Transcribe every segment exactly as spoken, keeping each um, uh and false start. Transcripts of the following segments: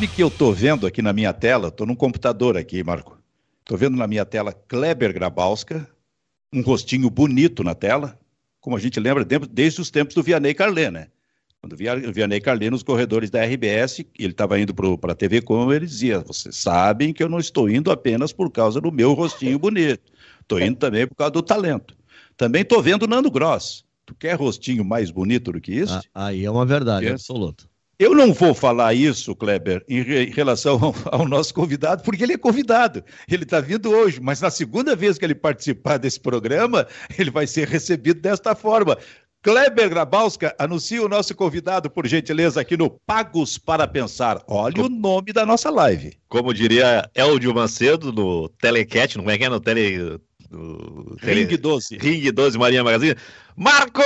sabe que eu tô vendo aqui na minha tela, tô num computador aqui, Marco. Tô vendo na minha tela Kleber Grabowska, um rostinho bonito na tela, como a gente lembra desde os tempos do Vianney Carlé, né? Quando o Vianney Carlé nos corredores da R B S, ele estava indo para a T V Com, ele dizia, vocês sabem que eu não estou indo apenas por causa do meu rostinho bonito, estou indo também por causa do talento. Também estou vendo o Nando Gross. Tu quer rostinho mais bonito do que isso? Ah, aí é uma verdade absoluta. Eu não vou falar isso, Kleber, em, re, em relação ao, ao nosso convidado, porque ele é convidado. Ele está vindo hoje, mas na segunda vez que ele participar desse programa, ele vai ser recebido desta forma. Kleber Grabowska, anuncia o nosso convidado, por gentileza, aqui no Pagos para Pensar. Olha Como... o nome da nossa live. Como diria Eldio Macedo no Telecat, não é que é no Tele... No Ring tele... doze. Ring doze, Maria Magazine. Marco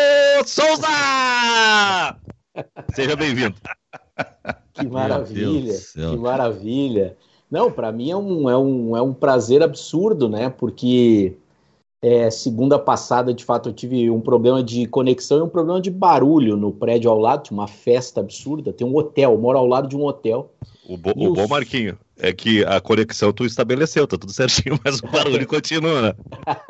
Souza! Seja bem-vindo. Que maravilha, que maravilha. Não, para mim é um, é, um, é um prazer absurdo, né? Porque é, segunda passada, de fato, eu tive um problema de conexão e um problema de barulho no prédio ao lado, tinha uma festa absurda, tem um hotel, eu moro ao lado de um hotel. O, bo, o os... bom, Marquinho, é que a conexão tu estabeleceu, tá tudo certinho, mas o barulho continua, né?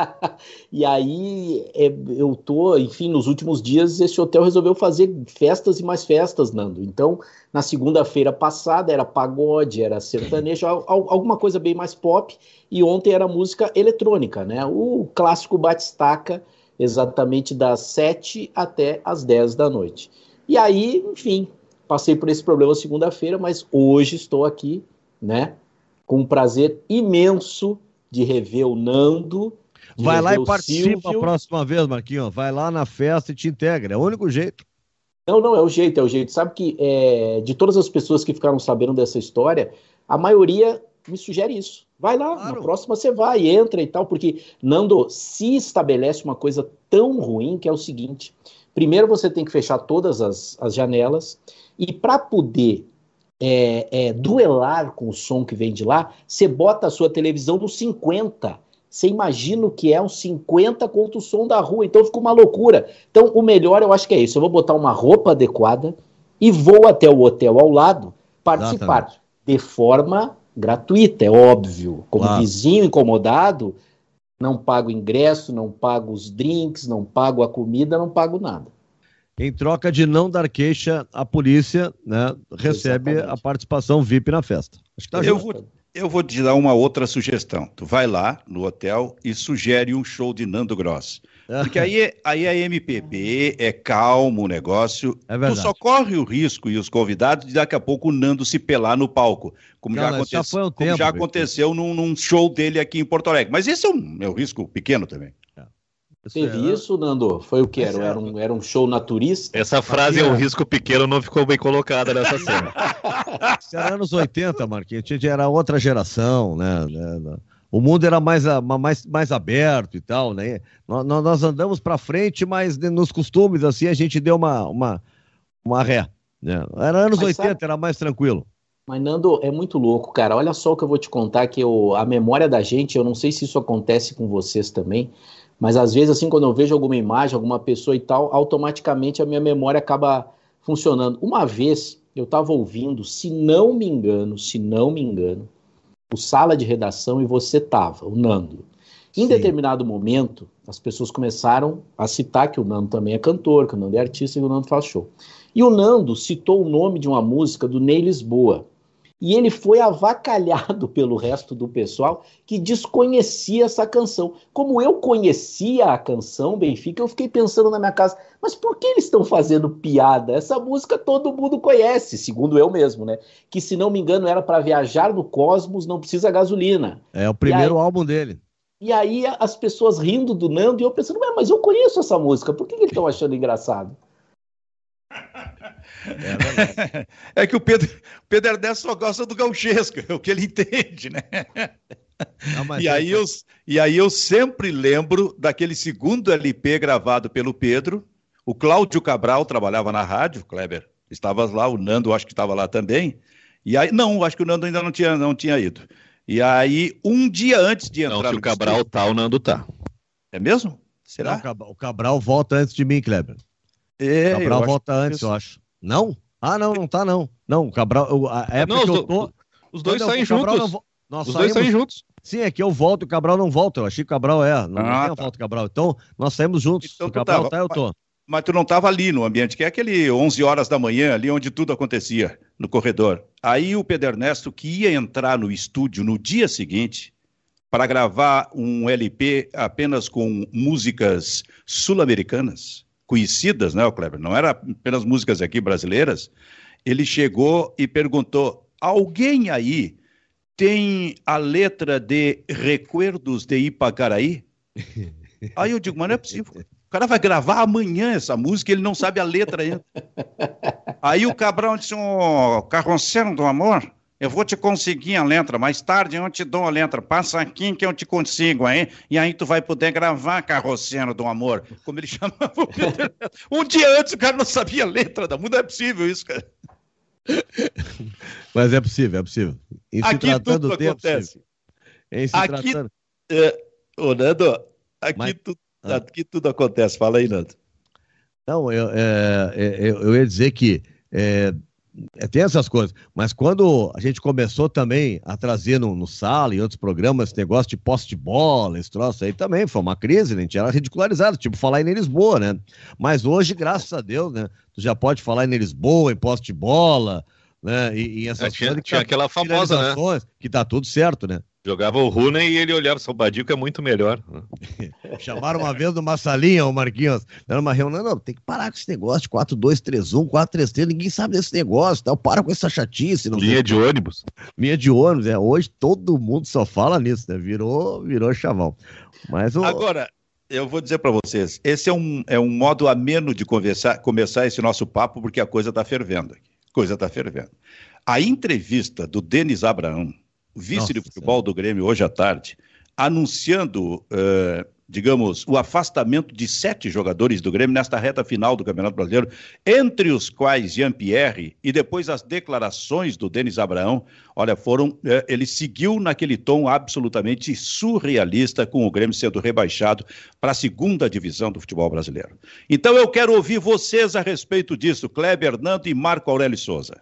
E aí, é, eu tô, enfim, nos últimos dias, esse hotel resolveu fazer festas e mais festas, Nando. Então, na segunda-feira passada, era pagode, era sertanejo, alguma coisa bem mais pop, e ontem era música eletrônica, né? O clássico bate-estaca, exatamente das sete até as dez da noite. E aí, enfim, passei por esse problema segunda-feira, mas hoje estou aqui, né, com um prazer imenso de rever o Nando. Vai lá e participa Silvio. A próxima vez, Marquinhos. Vai lá na festa e te integra. É o único jeito. Não, não, é o jeito, é o jeito. Sabe que é, de todas as pessoas que ficaram sabendo dessa história, a maioria me sugere isso. Vai lá, claro. Na próxima você vai, entra e tal, porque, Nando, se estabelece uma coisa tão ruim que é o seguinte: primeiro você tem que fechar todas as, as janelas, e para poder É, é, duelar com o som que vem de lá, você bota a sua televisão no cinquenta. Você imagina o que é um cinquenta contra o som da rua, então fica uma loucura. Então o melhor eu acho que é isso, eu vou botar uma roupa adequada e vou até o hotel ao lado participar. Exatamente. De forma gratuita, é óbvio. Como claro. Vizinho incomodado, não pago ingresso, não pago os drinks, não pago a comida, não pago nada. Em troca de não dar queixa, a polícia, né, recebe Exatamente. A participação V I P na festa. Acho que tá eu, vou, eu vou te dar uma outra sugestão. Tu vai lá no hotel e sugere um show de Nando Gross. Porque aí, aí é M P B, é calmo o negócio. É verdade. Tu só corre o risco e os convidados de daqui a pouco o Nando se pelar no palco. Como Cara, já, aconte... já, um como tempo, já aconteceu num, num show dele aqui em Porto Alegre. Mas esse é um, é um risco pequeno também. Teve é, isso, Nando? Foi o que? Era, era, um, era um show naturista? Essa frase é um risco pequeno, não ficou bem colocada nessa cena. Isso era anos oitenta, Marquinhos, era outra geração, né? O mundo era mais, mais, mais aberto e tal, né? Nós, nós andamos para frente, mas nos costumes, assim, a gente deu uma, uma, uma ré. Né? Era anos mas oitenta, sabe... era mais tranquilo. Mas, Nando, é muito louco, cara. Olha só o que eu vou te contar, que eu, a memória da gente, eu não sei se isso acontece com vocês também, mas às vezes, assim, quando eu vejo alguma imagem, alguma pessoa e tal, automaticamente a minha memória acaba funcionando. Uma vez, eu estava ouvindo, se não me engano, se não me engano, o Sala de Redação e você estava, o Nando. Em Sim. determinado momento, as pessoas começaram a citar que o Nando também é cantor, que o Nando é artista e que o Nando faz show. E o Nando citou o nome de uma música do Ney Lisboa. E ele foi avacalhado pelo resto do pessoal que desconhecia essa canção. Como eu conhecia a canção, Benfica, eu fiquei pensando na minha casa, mas por que eles estão fazendo piada? Essa música todo mundo conhece, segundo eu mesmo, né? Que, se não me engano, era para viajar no cosmos, não precisa gasolina. É o primeiro aí, álbum dele. E aí as pessoas rindo do Nando e eu pensando, mas eu conheço essa música, por que eles estão achando engraçado? É, é que o Pedro, Pedro Ernesto só gosta do gauchesco, é o que ele entende, né? Não, e, aí é... eu, e aí eu sempre lembro daquele segundo L P gravado pelo Pedro. O Cláudio Cabral trabalhava na rádio, Kleber, estava lá, o Nando acho que estava lá também. E aí, não, acho que o Nando ainda não tinha, não tinha ido. E aí, um dia antes de entrar não, se no o Cabral estúdio... tá, o Nando tá. É mesmo? Será? Não, o Cabral volta antes de mim, Kleber. É, o Cabral volta antes, eu acho. Não? Ah, não, não tá não. Não, o Cabral, eu, a época Não, que os, eu tô... do, os dois Não, saem o Cabral juntos. não, nós Os saímos, dois saem juntos. Sim, é que eu volto e o Cabral não volta. Eu achei que o Cabral é. Não, não Ah, tem a tá. volta do Cabral. Então, nós saímos juntos. Então o tu Cabral tava. tá, eu tô. Mas tu não estava ali no ambiente, que é aquele onze horas da manhã, ali onde tudo acontecia, no corredor. Aí o Pedro Ernesto, que ia entrar no estúdio no dia seguinte, para gravar um L P apenas com músicas sul-americanas, conhecidas, né, Kleber? Não era apenas músicas aqui brasileiras. Ele chegou e perguntou: alguém aí tem a letra de Recuerdos de Ipacaraí? Aí eu digo, mas não é possível. O cara vai gravar amanhã essa música e ele não sabe a letra ainda. Aí o Cabral disse: ô, Carroceiro do Amor, eu vou te conseguir a letra. Mais tarde eu te dou a letra. Passa aqui que eu te consigo, hein? E aí tu vai poder gravar Carroceiro do Amor. Como ele chamava o Peter. Um dia antes o cara não sabia a letra da música. Não é possível isso, cara. Mas é possível, é possível. Em se Aqui tratando tudo tempo, acontece. em se Aqui, tratando... é, ô, Nando, aqui, Mas- tu, Ah. aqui tudo acontece. Fala aí, Nando. Não, eu, é, é, eu, eu ia dizer que é, é, tem essas coisas, mas quando a gente começou também a trazer no, no Sala e outros programas esse negócio de posse de bola, esse troço aí também foi uma crise, né? A gente era ridicularizado, tipo falar em Lisboa, né? Mas hoje, graças a Deus, né? Tu já pode falar em Lisboa, em posse de bola, né? E, e essas É, tinha- coisas que tinha tá- aquela famosa, né? finalizações, que tá tudo certo, né? Jogava o Rooney e ele olhava o Salvadio, que é muito melhor. Chamaram uma vez numa salinha, o Marquinhos. Era uma reunião. Não, tem que parar com esse negócio de quatro dois três um, quatro três três. Ninguém sabe desse negócio. Tal. Para com essa chatice. Não Linha sei. de ônibus. Linha de ônibus. É. Hoje todo mundo só fala nisso, né? Virou, virou chavão. Mas o... Agora, eu vou dizer para vocês, esse é um, é um modo ameno de conversar, começar esse nosso papo, porque a coisa está fervendo aqui. A coisa está fervendo. A entrevista do Denis Abraão, vice Nossa de futebol Senhora. do Grêmio, hoje à tarde, anunciando, eh, digamos, o afastamento de sete jogadores do Grêmio nesta reta final do Campeonato Brasileiro, entre os quais Jean-Pierre, e depois as declarações do Denis Abraão, olha, foram, eh, ele seguiu naquele tom absolutamente surrealista, com o Grêmio sendo rebaixado para a segunda divisão do futebol brasileiro. Então eu quero ouvir vocês a respeito disso, Kleber, Nando e Marco Aurélio Souza.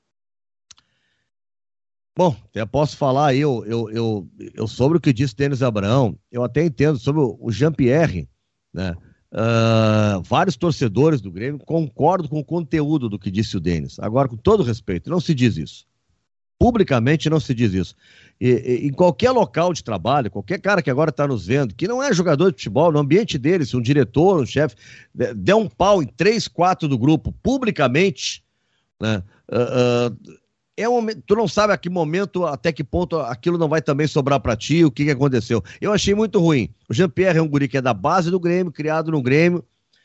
Bom, até posso falar aí, eu, eu, eu, eu sobre o que disse Denis Abraão, eu até entendo sobre o, o Jean-Pierre, né? Uh, vários torcedores do Grêmio concordam com o conteúdo do que disse o Denis. Agora, com todo respeito, não se diz isso. Publicamente não se diz isso. E, e, em qualquer local de trabalho, qualquer cara que agora está nos vendo, que não é jogador de futebol, no ambiente dele, se um diretor, um chefe, der um pau em três, quatro do grupo, publicamente, né? Uh, uh, É um, tu não sabe a que momento, até que ponto aquilo não vai também sobrar pra ti, o que, que aconteceu. Eu achei muito ruim. O Jean-Pierre é um guri que é da base do Grêmio, criado no Grêmio,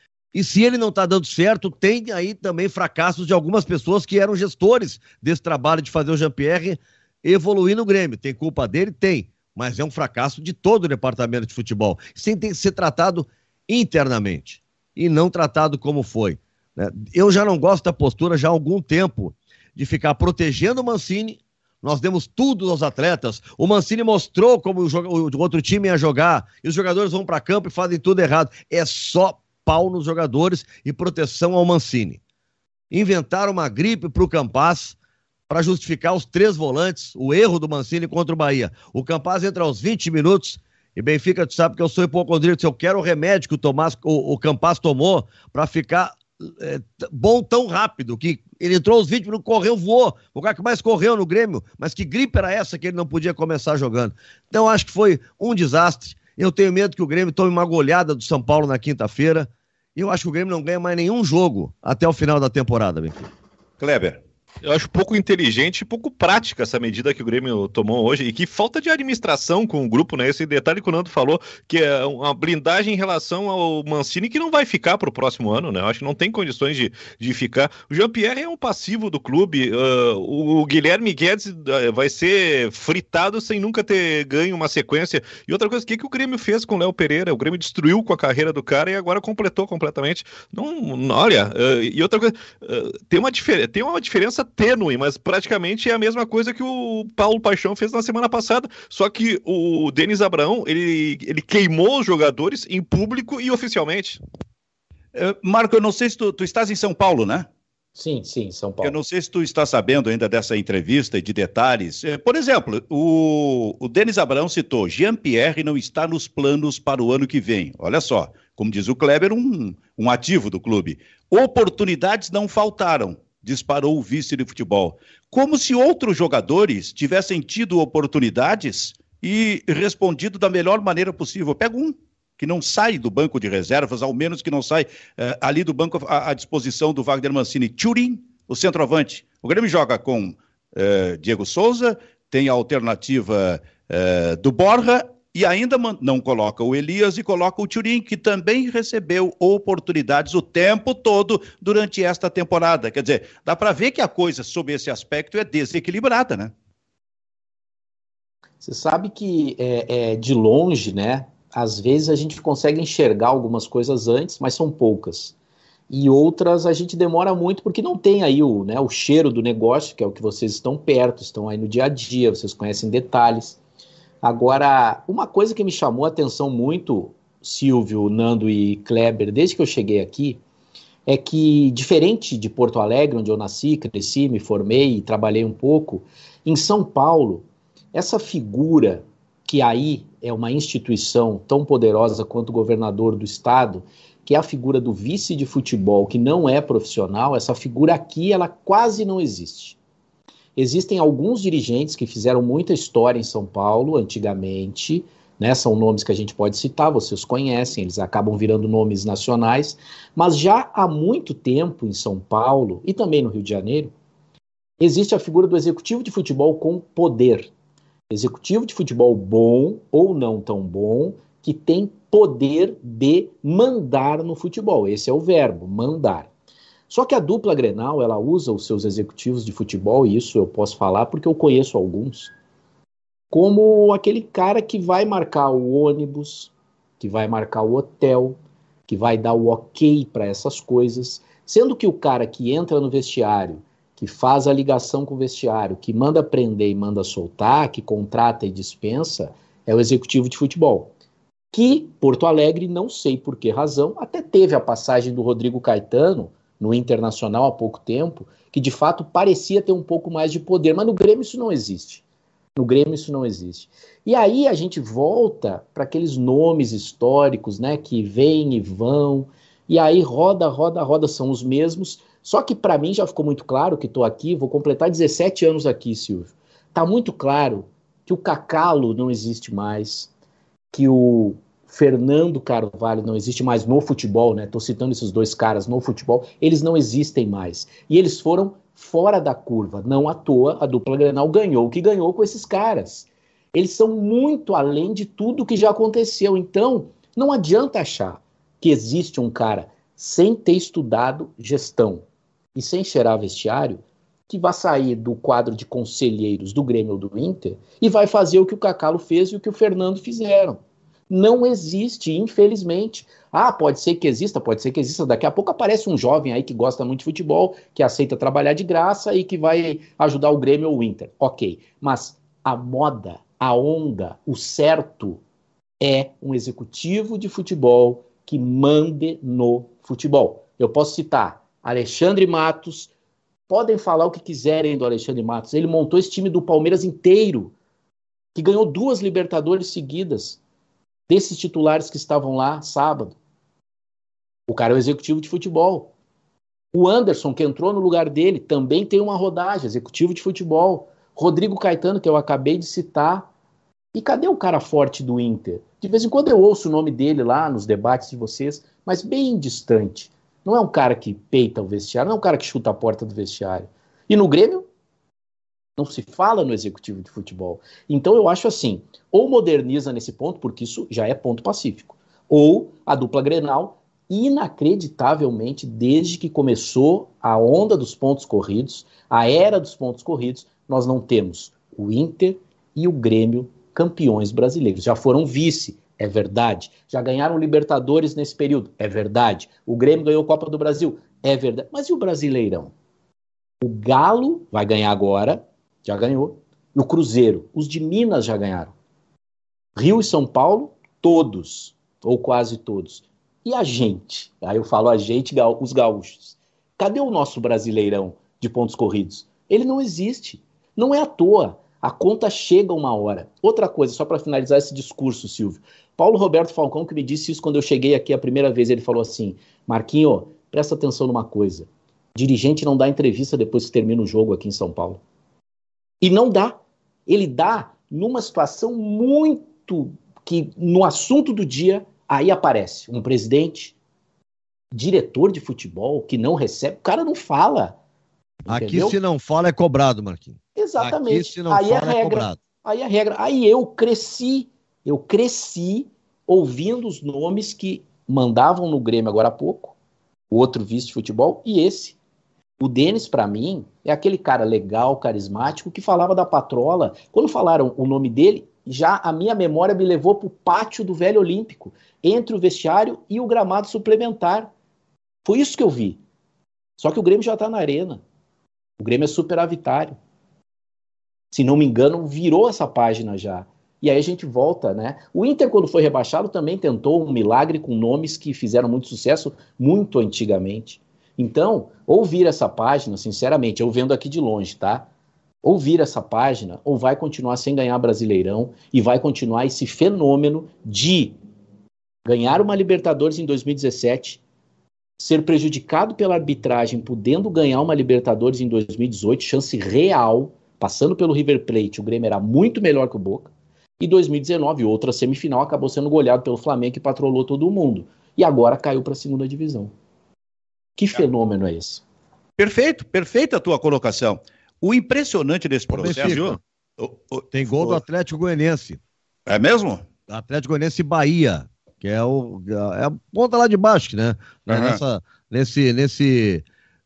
e se ele não tá dando certo, tem aí também fracassos de algumas pessoas que eram gestores desse trabalho de fazer o Jean-Pierre evoluir no Grêmio. Tem culpa dele? Tem, mas é um fracasso de todo o departamento de futebol. Isso tem que ser tratado internamente, e não tratado como foi, né? Eu já não gosto da postura já há algum tempo, de ficar protegendo o Mancini. Nós demos tudo aos atletas. O Mancini mostrou como o, o outro time ia jogar, e os jogadores vão para campo e fazem tudo errado. É só pau nos jogadores e proteção ao Mancini. Inventaram uma gripe para o Campaz para justificar os três volantes, o erro do Mancini contra o Bahia. O Campaz entra aos vinte minutos, e Benfica, tu sabe que eu sou hipocondríaco, se eu quero o remédio que o, Tomás, o, o Campaz tomou para ficar é, bom tão rápido, que ele entrou aos vinte minutos, correu, voou, o cara que mais correu no Grêmio, mas que gripe era essa que ele não podia começar jogando? Então acho que foi um desastre. Eu tenho medo que o Grêmio tome uma goleada do São Paulo na quinta-feira, e eu acho que o Grêmio não ganha mais nenhum jogo até o final da temporada, Benfica. Kleber. Eu acho pouco inteligente e pouco prática essa medida que o Grêmio tomou hoje, e que falta de administração com o grupo, né? Esse detalhe que o Nando falou, que é uma blindagem em relação ao Mancini, que não vai ficar para o próximo ano, né? Eu acho que não tem condições de, de ficar. O Jean-Pierre é um passivo do clube, uh, o, o Guilherme Guedes uh, vai ser fritado sem nunca ter ganho uma sequência. E outra coisa, o que, que o Grêmio fez com o Léo Pereira? O Grêmio destruiu com a carreira do cara e agora completou completamente. Não, olha, uh, e outra coisa, uh, tem, uma tem uma diferença tênue, mas praticamente é a mesma coisa que o Paulo Paixão fez na semana passada, só que o Denis Abraão, ele, ele queimou os jogadores em público e oficialmente. Uh, Marco, eu não sei se tu, tu estás em São Paulo, né? Sim, sim, São Paulo. Eu não sei se tu está sabendo ainda dessa entrevista e de detalhes. Por exemplo, o, o Denis Abraão citou, Jean-Pierre não está nos planos para o ano que vem. Olha só, como diz o Kleber, um, um ativo do clube. Oportunidades não faltaram, disparou o vice de futebol. Como se outros jogadores tivessem tido oportunidades e respondido da melhor maneira possível. Pega um que não sai do banco de reservas, ao menos que não sai uh, ali do banco à, à disposição do Wagner Mancini. Thurin, o centroavante. O Grêmio joga com uh, Diego Souza, tem a alternativa uh, do Borja e ainda não coloca o Elias e coloca o Thurin, que também recebeu oportunidades o tempo todo durante esta temporada. Quer dizer, dá para ver que a coisa sob esse aspecto é desequilibrada, né? Você sabe que é, é, de longe, né? Às vezes a gente consegue enxergar algumas coisas antes, mas são poucas. E outras a gente demora muito porque não tem aí o, né, o cheiro do negócio, que é o que vocês estão perto, estão aí no dia a dia, vocês conhecem detalhes. Agora, uma coisa que me chamou a atenção muito, Silvio, Nando e Kleber, desde que eu cheguei aqui, é que, diferente de Porto Alegre, onde eu nasci, cresci, me formei e trabalhei um pouco, em São Paulo, essa figura que aí é uma instituição tão poderosa quanto o governador do estado, que é a figura do vice de futebol, que não é profissional, essa figura aqui, ela quase não existe. Existem alguns dirigentes que fizeram muita história em São Paulo, antigamente, né, são nomes que a gente pode citar, vocês conhecem, eles acabam virando nomes nacionais, mas já há muito tempo em São Paulo, e também no Rio de Janeiro, existe a figura do executivo de futebol com poder. Executivo de futebol bom ou não tão bom, que tem poder de mandar no futebol. Esse é o verbo, mandar. Só que a dupla Grenal, ela usa os seus executivos de futebol, e isso eu posso falar porque eu conheço alguns, como aquele cara que vai marcar o ônibus, que vai marcar o hotel, que vai dar o ok para essas coisas, sendo que o cara que entra no vestiário, que faz a ligação com o vestiário, que manda prender e manda soltar, que contrata e dispensa, é o executivo de futebol. Que Porto Alegre, não sei por que razão, até teve a passagem do Rodrigo Caetano no Internacional há pouco tempo, que de fato parecia ter um pouco mais de poder, mas no Grêmio isso não existe. No Grêmio isso não existe. E aí a gente volta para aqueles nomes históricos, né, que vêm e vão, e aí roda, roda, roda, são os mesmos. Só que para mim já ficou muito claro que estou aqui, vou completar dezessete anos aqui, Silvio. Está muito claro que o Cacalo não existe mais, que o Fernando Carvalho não existe mais no futebol, né? Estou citando esses dois caras no futebol, eles não existem mais. E eles foram fora da curva. Não à toa, a dupla Grenal ganhou o que ganhou com esses caras. Eles são muito além de tudo que já aconteceu. Então, não adianta achar que existe um cara sem ter estudado gestão e sem cheirar vestiário, que vai sair do quadro de conselheiros do Grêmio ou do Inter e vai fazer o que o Cacalo fez e o que o Fernando fizeram. Não existe, infelizmente. Ah, pode ser que exista, pode ser que exista. Daqui a pouco aparece um jovem aí que gosta muito de futebol, que aceita trabalhar de graça e que vai ajudar o Grêmio ou o Inter. Ok, mas a moda, a onda, o certo é um executivo de futebol que mande no futebol. Eu posso citar Alexandre Matos, podem falar o que quiserem do Alexandre Matos, ele montou esse time do Palmeiras inteiro, que ganhou duas Libertadores seguidas, desses titulares que estavam lá sábado. O cara é o executivo de futebol. O Anderson, que entrou no lugar dele, também tem uma rodagem, executivo de futebol. Rodrigo Caetano, que eu acabei de citar. E cadê o cara forte do Inter? De vez em quando eu ouço o nome dele lá nos debates de vocês, mas bem distante. Não é um cara que peita o vestiário, não é um cara que chuta a porta do vestiário. E no Grêmio, não se fala no executivo de futebol. Então eu acho assim, ou moderniza nesse ponto, porque isso já é ponto pacífico, ou a dupla Grenal, inacreditavelmente, desde que começou a onda dos pontos corridos, a era dos pontos corridos, nós não temos o Inter e o Grêmio campeões brasileiros. Já foram vice, é verdade. Já ganharam Libertadores nesse período, é verdade. O Grêmio ganhou Copa do Brasil, é verdade. Mas e o Brasileirão? O Galo vai ganhar agora, já ganhou. E o Cruzeiro, os de Minas já ganharam. Rio e São Paulo, todos, ou quase todos. E a gente? Aí eu falo a gente, os gaúchos. Cadê o nosso Brasileirão de pontos corridos? Ele não existe. Não é à toa. A conta chega uma hora. Outra coisa, só para finalizar esse discurso, Silvio. Paulo Roberto Falcão, que me disse isso quando eu cheguei aqui a primeira vez, ele falou assim: Marquinho, presta atenção numa coisa. Dirigente não dá entrevista depois que termina o jogo aqui em São Paulo. E não dá. Ele dá numa situação muito que, no assunto do dia, aí aparece um presidente, diretor de futebol, que não recebe. O cara não fala. Aqui, entendeu? se não fala, é cobrado, Marquinhos. Exatamente. Aqui, se não aí fala, é regra. é cobrado. Aí é regra. Aí eu cresci, eu cresci ouvindo os nomes que mandavam no Grêmio agora há pouco, o outro vice de futebol, e esse. O Denis, para mim, é aquele cara legal, carismático, que falava da patrola. Quando falaram o nome dele, já a minha memória me levou para o pátio do Velho Olímpico, entre o vestiário e o gramado suplementar. Foi isso que eu vi. Só que o Grêmio já está na arena. O Grêmio é superavitário. Se não me engano, virou essa página já. E aí a gente volta, né? O Inter, quando foi rebaixado, também tentou um milagre com nomes que fizeram muito sucesso muito antigamente. Então, ou vira essa página, sinceramente, eu vendo aqui de longe, tá? Ou vira essa página, ou vai continuar sem ganhar Brasileirão e vai continuar esse fenômeno de ganhar uma Libertadores em dois mil e dezessete, ser prejudicado pela arbitragem, podendo ganhar uma Libertadores em dois mil e dezoito, chance real, passando pelo River Plate, o Grêmio era muito melhor que o Boca, e dois mil e dezenove, outra semifinal, acabou sendo goleado pelo Flamengo, que patrolou todo mundo, e agora caiu para a segunda divisão. Que fenômeno é esse? Perfeito, perfeita a tua colocação. O impressionante desse processo... O, o, Tem gol o, do Atlético Goianiense. É mesmo? Atlético Goianiense e Bahia, que é, o, é a ponta lá de baixo, né? Uhum. Nessa, nesse, nesse,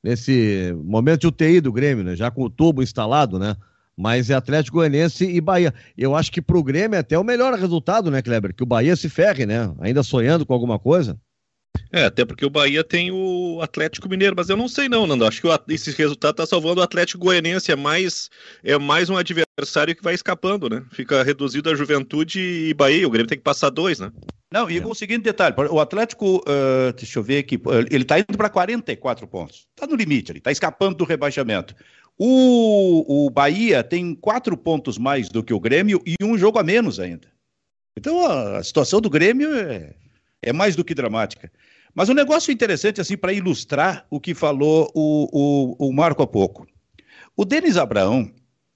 nesse momento de U T I do Grêmio, né? Já com o tubo instalado, né? Mas é Atlético Goianiense e Bahia. Eu acho que pro Grêmio é até o melhor resultado, né, Kleber? Que o Bahia se ferre, né? Ainda sonhando com alguma coisa. É, até porque o Bahia tem o Atlético Mineiro, mas eu não sei não, Nando, acho que o, esse resultado tá salvando o Atlético Goianiense, é mais, é mais um adversário que vai escapando, né? Fica reduzido a Juventude e Bahia, o Grêmio tem que passar dois, né? Não, e é. O seguinte detalhe, o Atlético, uh, deixa eu ver aqui, ele tá indo para quarenta e quatro pontos, tá no limite, ele tá escapando do rebaixamento. O, o Bahia tem quatro pontos mais do que o Grêmio e um jogo a menos ainda. Então a, a situação do Grêmio é, é mais do que dramática. Mas um negócio interessante, assim, para ilustrar o que falou o, o, o Marco há pouco. O Denis Abraão,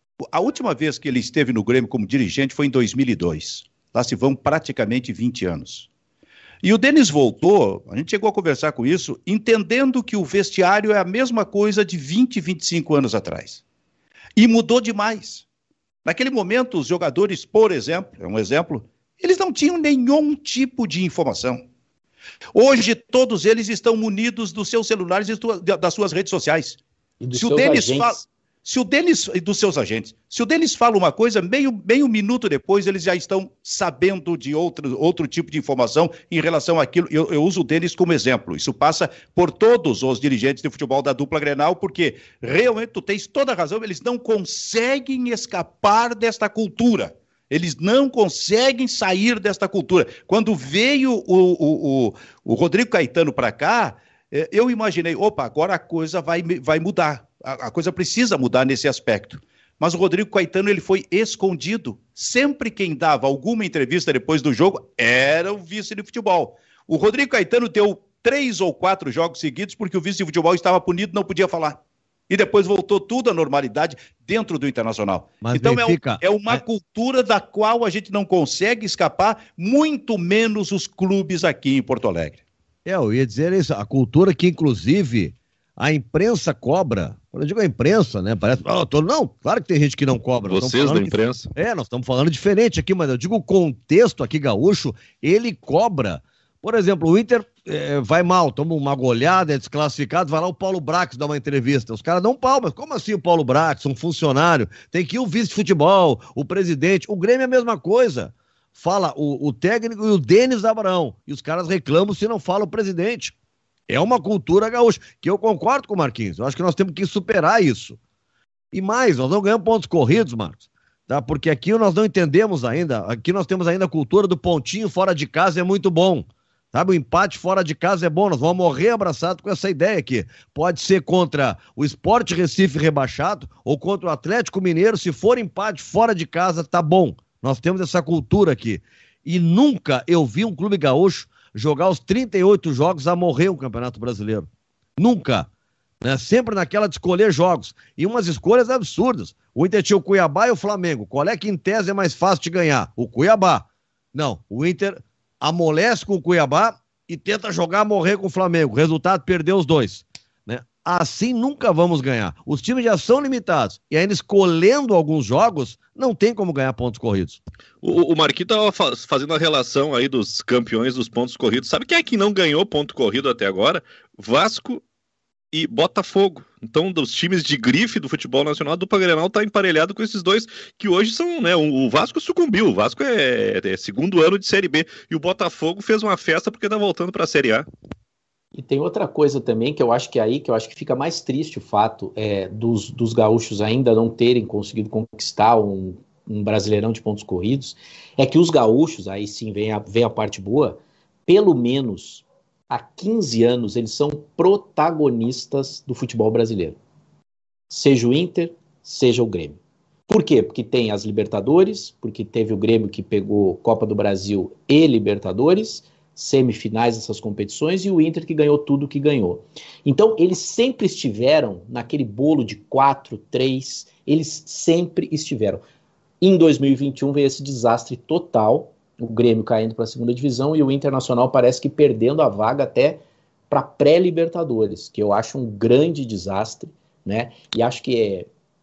a última vez que ele esteve no Grêmio como dirigente foi em dois mil e dois. Lá se vão praticamente vinte anos. E o Denis voltou, a gente chegou a conversar com isso, entendendo que o vestiário é a mesma coisa de vinte, vinte e cinco anos atrás. E mudou demais. Naquele momento, os jogadores, por exemplo, é um exemplo, eles não tinham nenhum tipo de informação. Hoje, todos eles estão munidos dos seus celulares e das suas redes sociais. E dos se, seus o Denis agentes. fala, se o Denis e dos seus agentes. Se o Denis fala uma coisa, meio, meio minuto depois, eles já estão sabendo de outro, outro tipo de informação em relação àquilo. Eu, eu uso o Denis como exemplo. Isso passa por todos os dirigentes de futebol da dupla Grenal, porque realmente tu tens toda a razão, eles não conseguem escapar desta cultura. Eles não conseguem sair desta cultura. Quando veio o, o, o, o Rodrigo Caetano para cá, eu imaginei, opa, agora a coisa vai, vai mudar. A, a coisa precisa mudar nesse aspecto. Mas o Rodrigo Caetano, ele foi escondido. Sempre quem dava alguma entrevista depois do jogo era o vice de futebol. O Rodrigo Caetano deu três ou quatro jogos seguidos porque o vice de futebol estava punido e não podia falar. E depois voltou tudo à normalidade dentro do Internacional. Mas, então Benfica, é, é uma é... cultura da qual a gente não consegue escapar, muito menos os clubes aqui em Porto Alegre. É, eu ia dizer isso, a cultura que inclusive a imprensa cobra. Quando eu digo a imprensa, né, parece, oh, tô... não, claro que tem gente que não cobra. Vocês da imprensa. Que... É, nós estamos falando diferente aqui, mas eu digo o contexto aqui gaúcho, ele cobra. Por exemplo, o Inter é, vai mal, toma uma goleada, é desclassificado, vai lá o Paulo Brax dar uma entrevista. Os caras dão palmas. Como assim o Paulo Brax, um funcionário? Tem que ir o vice de futebol, o presidente. O Grêmio é a mesma coisa. Fala o, o técnico e o Denis Abraão. E os caras reclamam se não fala o presidente. É uma cultura gaúcha, que eu concordo com o Marquinhos. Eu acho que nós temos que superar isso. E mais, nós não ganhamos pontos corridos, Marcos. Tá? Porque aqui nós não entendemos ainda, aqui nós temos ainda a cultura do pontinho fora de casa, é muito bom. Sabe, o empate fora de casa é bom, nós vamos morrer abraçado com essa ideia aqui. Pode ser contra o Sport Recife rebaixado ou contra o Atlético Mineiro, se for empate fora de casa, tá bom. Nós temos essa cultura aqui. E nunca eu vi um clube gaúcho jogar os trinta e oito jogos a morrer o Campeonato Brasileiro. Nunca. Né? Sempre naquela de escolher jogos. E umas escolhas absurdas. O Inter tinha o Cuiabá e o Flamengo. Qual é que em tese é mais fácil de ganhar? O Cuiabá. Não, o Inter amolece com o Cuiabá e tenta jogar a morrer com o Flamengo. Resultado, perdeu os dois. Né? Assim nunca vamos ganhar. Os times já são limitados. E ainda escolhendo alguns jogos, não tem como ganhar pontos corridos. O, o Marquinhos estava fa- fazendo a relação aí dos campeões dos pontos corridos. Sabe quem é que não ganhou ponto corrido até agora? Vasco e Botafogo. Então, dos times de grife do futebol nacional, a dupla Grenal está emparelhado com esses dois que hoje são, né, o Vasco sucumbiu, o Vasco é, é segundo ano de Série B, e o Botafogo fez uma festa porque está voltando para a Série A. E tem outra coisa também, que eu acho que é aí, que eu acho que fica mais triste o fato é, dos, dos gaúchos ainda não terem conseguido conquistar um, um brasileirão de pontos corridos, é que os gaúchos, aí sim vem a, vem a parte boa, pelo menos há quinze anos eles são protagonistas do futebol brasileiro. Seja o Inter, seja o Grêmio. Por quê? Porque tem as Libertadores, porque teve o Grêmio que pegou Copa do Brasil e Libertadores, semifinais dessas competições, e o Inter que ganhou tudo que ganhou. Então, eles sempre estiveram naquele bolo de quatro, três, eles sempre estiveram. Em dois mil e vinte e um veio esse desastre total, o Grêmio caindo para a segunda divisão e o Internacional parece que perdendo a vaga até para pré-Libertadores, que eu acho um grande desastre, né? E acho que é,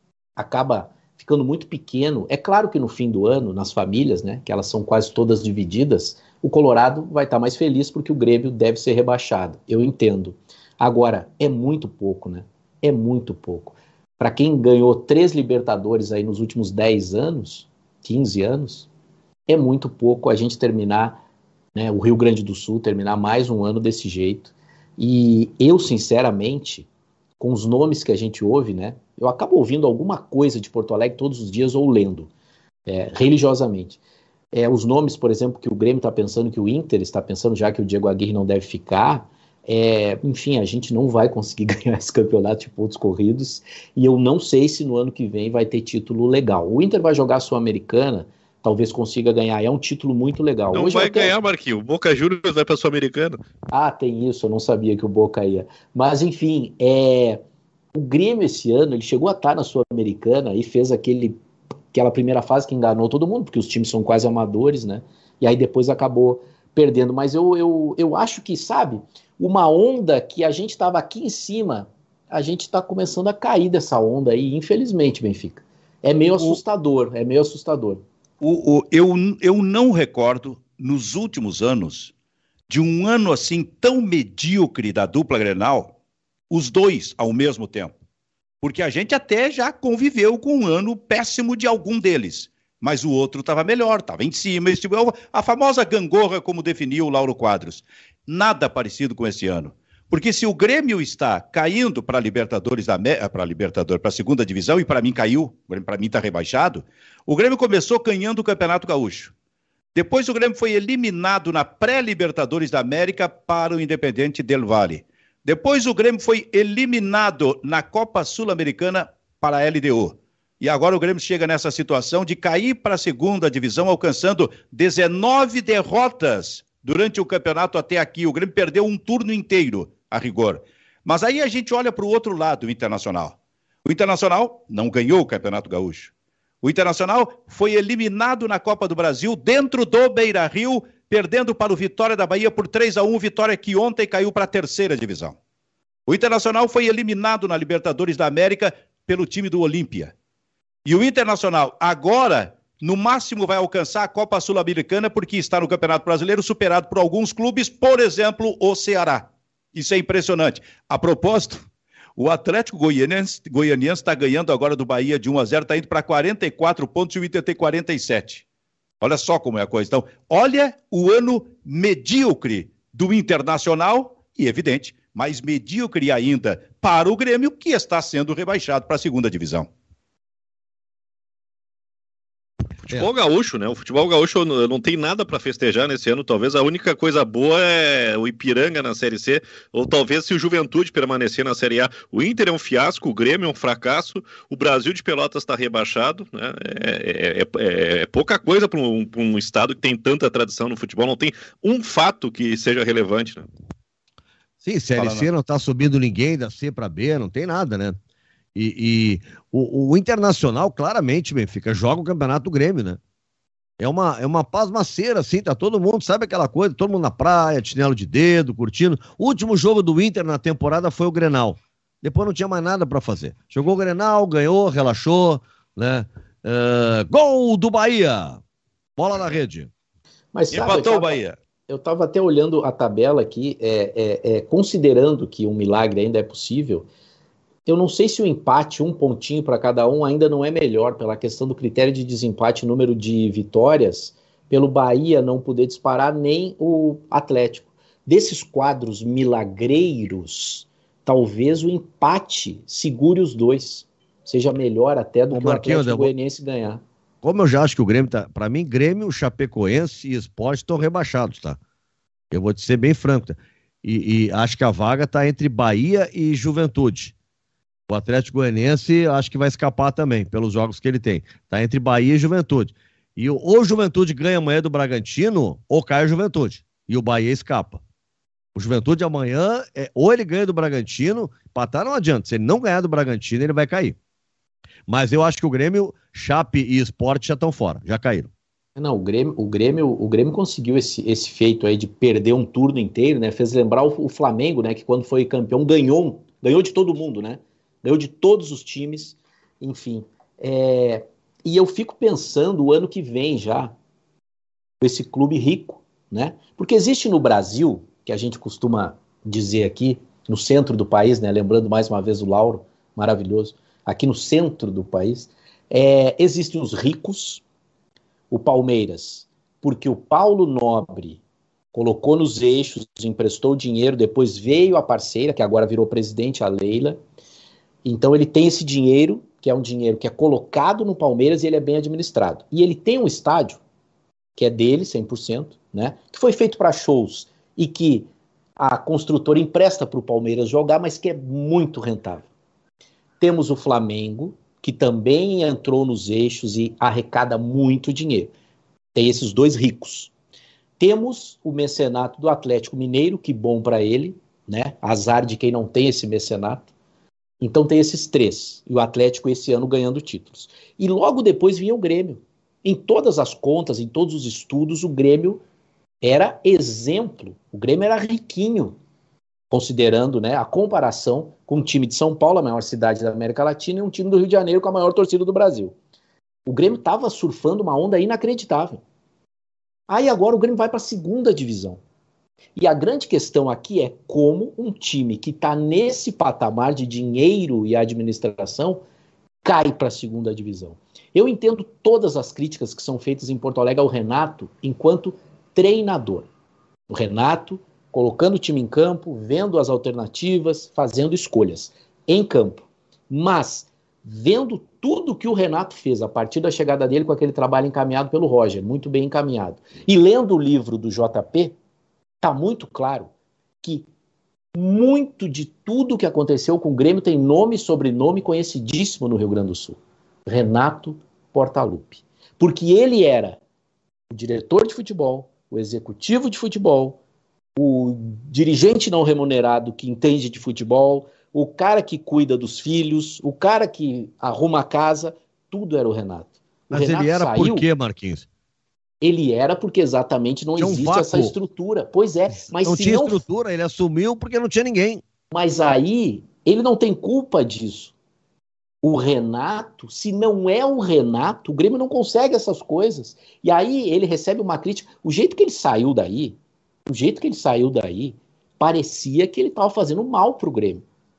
acaba ficando muito pequeno. É claro que no fim do ano, nas famílias, né, que elas são quase todas divididas, o Colorado vai estar mais feliz porque o Grêmio deve ser rebaixado. Eu entendo. Agora, é muito pouco, né? É muito pouco. Para quem ganhou três Libertadores aí nos últimos dez anos, quinze anos, é muito pouco a gente terminar, né, o Rio Grande do Sul terminar mais um ano desse jeito. E eu, sinceramente, com os nomes que a gente ouve, né, eu acabo ouvindo alguma coisa de Porto Alegre todos os dias ou lendo, é, religiosamente. É, os nomes, por exemplo, que o Grêmio está pensando, que o Inter está pensando, já que o Diego Aguirre não deve ficar, é, enfim, a gente não vai conseguir ganhar esse campeonato de pontos corridos e eu não sei se no ano que vem vai ter título legal. O Inter vai jogar a Sul-Americana, talvez consiga ganhar, é um título muito legal. Não Hoje vai até... ganhar, Marquinhos, o Boca Juniors vai para a Sul-Americana. Ah, tem isso, eu não sabia que o Boca ia. Mas, enfim, é... o Grêmio esse ano, ele chegou a estar na Sul-Americana e fez aquele, aquela primeira fase que enganou todo mundo, porque os times são quase amadores, né? E aí depois acabou perdendo. Mas eu, eu, eu acho que, sabe, uma onda que a gente estava aqui em cima, a gente está começando a cair dessa onda aí, infelizmente, Benfica. É meio assustador, é meio assustador. O, o, eu, eu não recordo, nos últimos anos, de um ano assim tão medíocre da dupla Grenal, os dois ao mesmo tempo. Porque a gente até já conviveu com um ano péssimo de algum deles, mas o outro estava melhor, estava em cima, a famosa gangorra, como definiu o Lauro Quadros. Nada parecido com esse ano. Porque se o Grêmio está caindo para a Libertadores, para Libertadores, para a segunda divisão, e para mim caiu, para mim está rebaixado, o Grêmio começou ganhando o Campeonato Gaúcho. Depois o Grêmio foi eliminado na pré-Libertadores da América para o Independente del Valle. Depois o Grêmio foi eliminado na Copa Sul-Americana para a L D U. E agora o Grêmio chega nessa situação de cair para a segunda divisão, alcançando dezenove derrotas durante o campeonato até aqui. O Grêmio perdeu um turno inteiro, a rigor. Mas aí a gente olha para o outro lado, o Internacional. O Internacional não ganhou o Campeonato Gaúcho. O Internacional foi eliminado na Copa do Brasil, dentro do Beira-Rio, perdendo para o Vitória da Bahia por três a um, Vitória que ontem caiu para a terceira divisão. O Internacional foi eliminado na Libertadores da América pelo time do Olímpia. E o Internacional agora, no máximo, vai alcançar a Copa Sul-Americana porque está no Campeonato Brasileiro, superado por alguns clubes, por exemplo, o Ceará. Isso é impressionante. A propósito, o Atlético Goianiense está ganhando agora do Bahia de um a zero, está indo para quarenta e quatro pontos e o Inter tem quarenta e sete. Olha só como é a coisa. Então, olha o ano medíocre do Internacional e, evidente, mais medíocre ainda para o Grêmio, que está sendo rebaixado para a segunda divisão. futebol é. gaúcho, né? O futebol gaúcho não, não tem nada para festejar nesse ano. Talvez a única coisa boa é o Ipiranga na Série C, ou talvez se o Juventude permanecer na Série A. O Inter é um fiasco, o Grêmio é um fracasso, o Brasil de Pelotas está rebaixado, né? É, é, é, é pouca coisa para um, um estado que tem tanta tradição no futebol. Não tem um fato que seja relevante, né? Sim, Série C não está subindo ninguém da C para B, não tem nada, né? E, e o, o Internacional, claramente, Benfica, joga o campeonato do Grêmio, né? É uma, é uma pasmaceira, assim, tá todo mundo, sabe aquela coisa, todo mundo na praia, chinelo de dedo, curtindo. O último jogo do Inter na temporada foi o Grenal. Depois não tinha mais nada para fazer. Jogou o Grenal, ganhou, relaxou, né? Uh, gol do Bahia! Bola na rede. Mas sabe, empatou o Bahia. Eu estava até olhando a tabela aqui, é, é, é, considerando que um milagre ainda é possível, eu não sei se o empate, um pontinho para cada um, ainda não é melhor pela questão do critério de desempate, número de vitórias, pelo Bahia não poder disparar, nem o Atlético. Desses quadros milagreiros, talvez o empate segure os dois, seja melhor até do Ô, que Marquinhos, o Atlético Goianiense ganhar. Como eu já acho que o Grêmio tá, para mim, Grêmio, Chapecoense e Sport estão rebaixados, tá? Eu vou te ser bem franco, tá? E, e acho que a vaga tá entre Bahia e Juventude. O Atlético Goianiense acho que vai escapar também, pelos jogos que ele tem. Tá entre Bahia e Juventude. E ou o Juventude ganha amanhã do Bragantino, ou cai o Juventude. E o Bahia escapa. O Juventude amanhã, é, ou ele ganha do Bragantino, empatar não adianta. Se ele não ganhar do Bragantino, ele vai cair. Mas eu acho que o Grêmio, Chape e Sport já estão fora, já caíram. Não, o Grêmio, o Grêmio, o Grêmio conseguiu esse, esse feito aí de perder um turno inteiro, né? Fez lembrar o, o Flamengo, né? Que quando foi campeão ganhou, ganhou de todo mundo, né? Ganhou de todos os times, enfim. É, e eu fico pensando o ano que vem já, esse clube rico, né? Porque existe no Brasil, que a gente costuma dizer aqui, no centro do país, né? Lembrando mais uma vez o Lauro, maravilhoso. Aqui no centro do país, é, existem os ricos, o Palmeiras, porque o Paulo Nobre colocou nos eixos, emprestou dinheiro, depois veio a parceira, que agora virou presidente, a Leila, então ele tem esse dinheiro, que é um dinheiro que é colocado no Palmeiras e ele é bem administrado. E ele tem um estádio, que é dele, cem por cento, né, que foi feito para shows e que a construtora empresta para o Palmeiras jogar, mas que é muito rentável. Temos o Flamengo, que também entrou nos eixos e arrecada muito dinheiro. Tem esses dois ricos. Temos o mecenato do Atlético Mineiro, que bom para ele, né? Azar de quem não tem esse mecenato. Então tem esses três. E o Atlético esse ano ganhando títulos. E logo depois vinha o Grêmio. Em todas as contas, em todos os estudos, o Grêmio era exemplo. O Grêmio era riquinho, considerando, né, a comparação com o time de São Paulo, a maior cidade da América Latina, e um time do Rio de Janeiro com a maior torcida do Brasil. O Grêmio estava surfando uma onda inacreditável. Aí agora o Grêmio vai para a segunda divisão. E a grande questão aqui é como um time que está nesse patamar de dinheiro e administração cai para a segunda divisão. Eu entendo todas as críticas que são feitas em Porto Alegre ao Renato enquanto treinador. O Renato colocando o time em campo, vendo as alternativas, fazendo escolhas em campo. Mas, vendo tudo que o Renato fez a partir da chegada dele com aquele trabalho encaminhado pelo Roger, muito bem encaminhado, e lendo o livro do J P, está muito claro que muito de tudo que aconteceu com o Grêmio tem nome e sobrenome conhecidíssimo no Rio Grande do Sul. Renato Portaluppi. Porque ele era o diretor de futebol, o executivo de futebol, o dirigente não remunerado que entende de futebol, o cara que cuida dos filhos, o cara que arruma a casa, tudo era o Renato. O Mas Renato ele era saiu, por quê, Marquinhos? Ele era porque exatamente não tinha um existe vácuo. essa estrutura. Pois é, mas não se tinha não... estrutura, ele assumiu porque não tinha ninguém. Mas aí, ele não tem culpa disso. O Renato, se não é o Renato, o Grêmio não consegue essas coisas. E aí ele recebe uma crítica. O jeito que ele saiu daí, o jeito que ele saiu daí, parecia que ele estava fazendo mal pro Grêmio.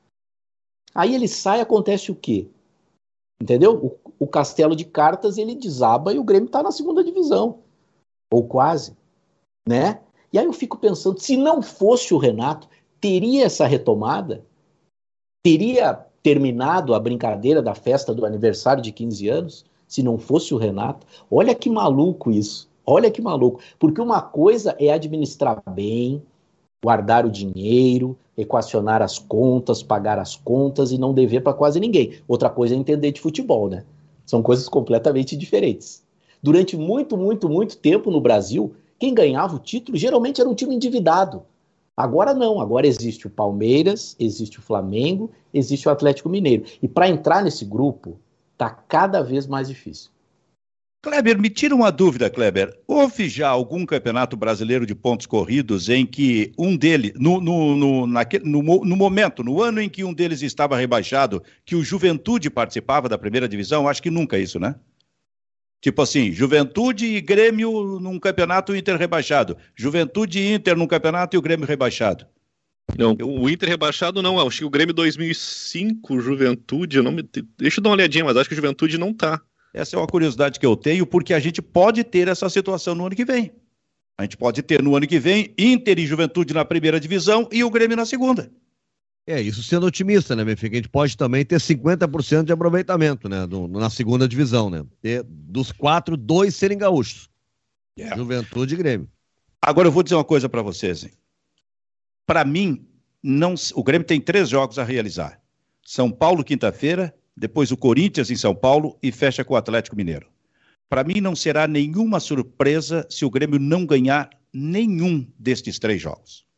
Aí ele sai, acontece o quê? Entendeu? O, o castelo de cartas, ele desaba e o Grêmio está na segunda divisão. Ou quase. Né? E aí eu fico pensando, se não fosse o Renato, teria essa retomada? Teria terminado a brincadeira da festa do aniversário de quinze anos? se não fosse o Renato. Olha que maluco isso. Olha que maluco. Porque uma coisa é administrar bem, guardar o dinheiro, equacionar as contas, pagar as contas e não dever para quase ninguém. Outra coisa é entender de futebol, né? São coisas completamente diferentes. Durante muito, muito, muito tempo no Brasil, quem ganhava o título geralmente era um time endividado. Agora não, agora existe o Palmeiras, existe o Flamengo, existe o Atlético Mineiro. E para entrar nesse grupo, está cada vez mais difícil. Kleber, me tira uma dúvida, Kleber. Houve já algum campeonato brasileiro de pontos corridos em que um deles, no, no, no, naquele, no, no momento, no ano em que um deles estava rebaixado, que o Juventude participava da primeira divisão? Acho que nunca isso, né? Tipo assim, Juventude e Grêmio num campeonato Inter rebaixado. Juventude e Inter num campeonato e o Grêmio rebaixado. Não, o Inter rebaixado não, acho que o Grêmio dois mil e cinco, Juventude, eu não me... deixa eu dar uma olhadinha, mas acho que o Juventude não tá. Essa é uma curiosidade que eu tenho, porque a gente pode ter essa situação no ano que vem. A gente pode ter no ano que vem Inter e Juventude na primeira divisão e o Grêmio na segunda. É, isso sendo otimista, né, Benfica? A gente pode também ter cinquenta por cento de aproveitamento, né, do, na segunda divisão, né? Ter, dos quatro, dois serem gaúchos. Yeah. Juventude e Grêmio. Agora eu vou dizer uma coisa para vocês. Para mim, não, o Grêmio tem três jogos a realizar. São Paulo, quinta-feira, depois o Corinthians em São Paulo e fecha com o Atlético Mineiro. Para mim não será nenhuma surpresa se o Grêmio não ganhar nenhum destes três jogos.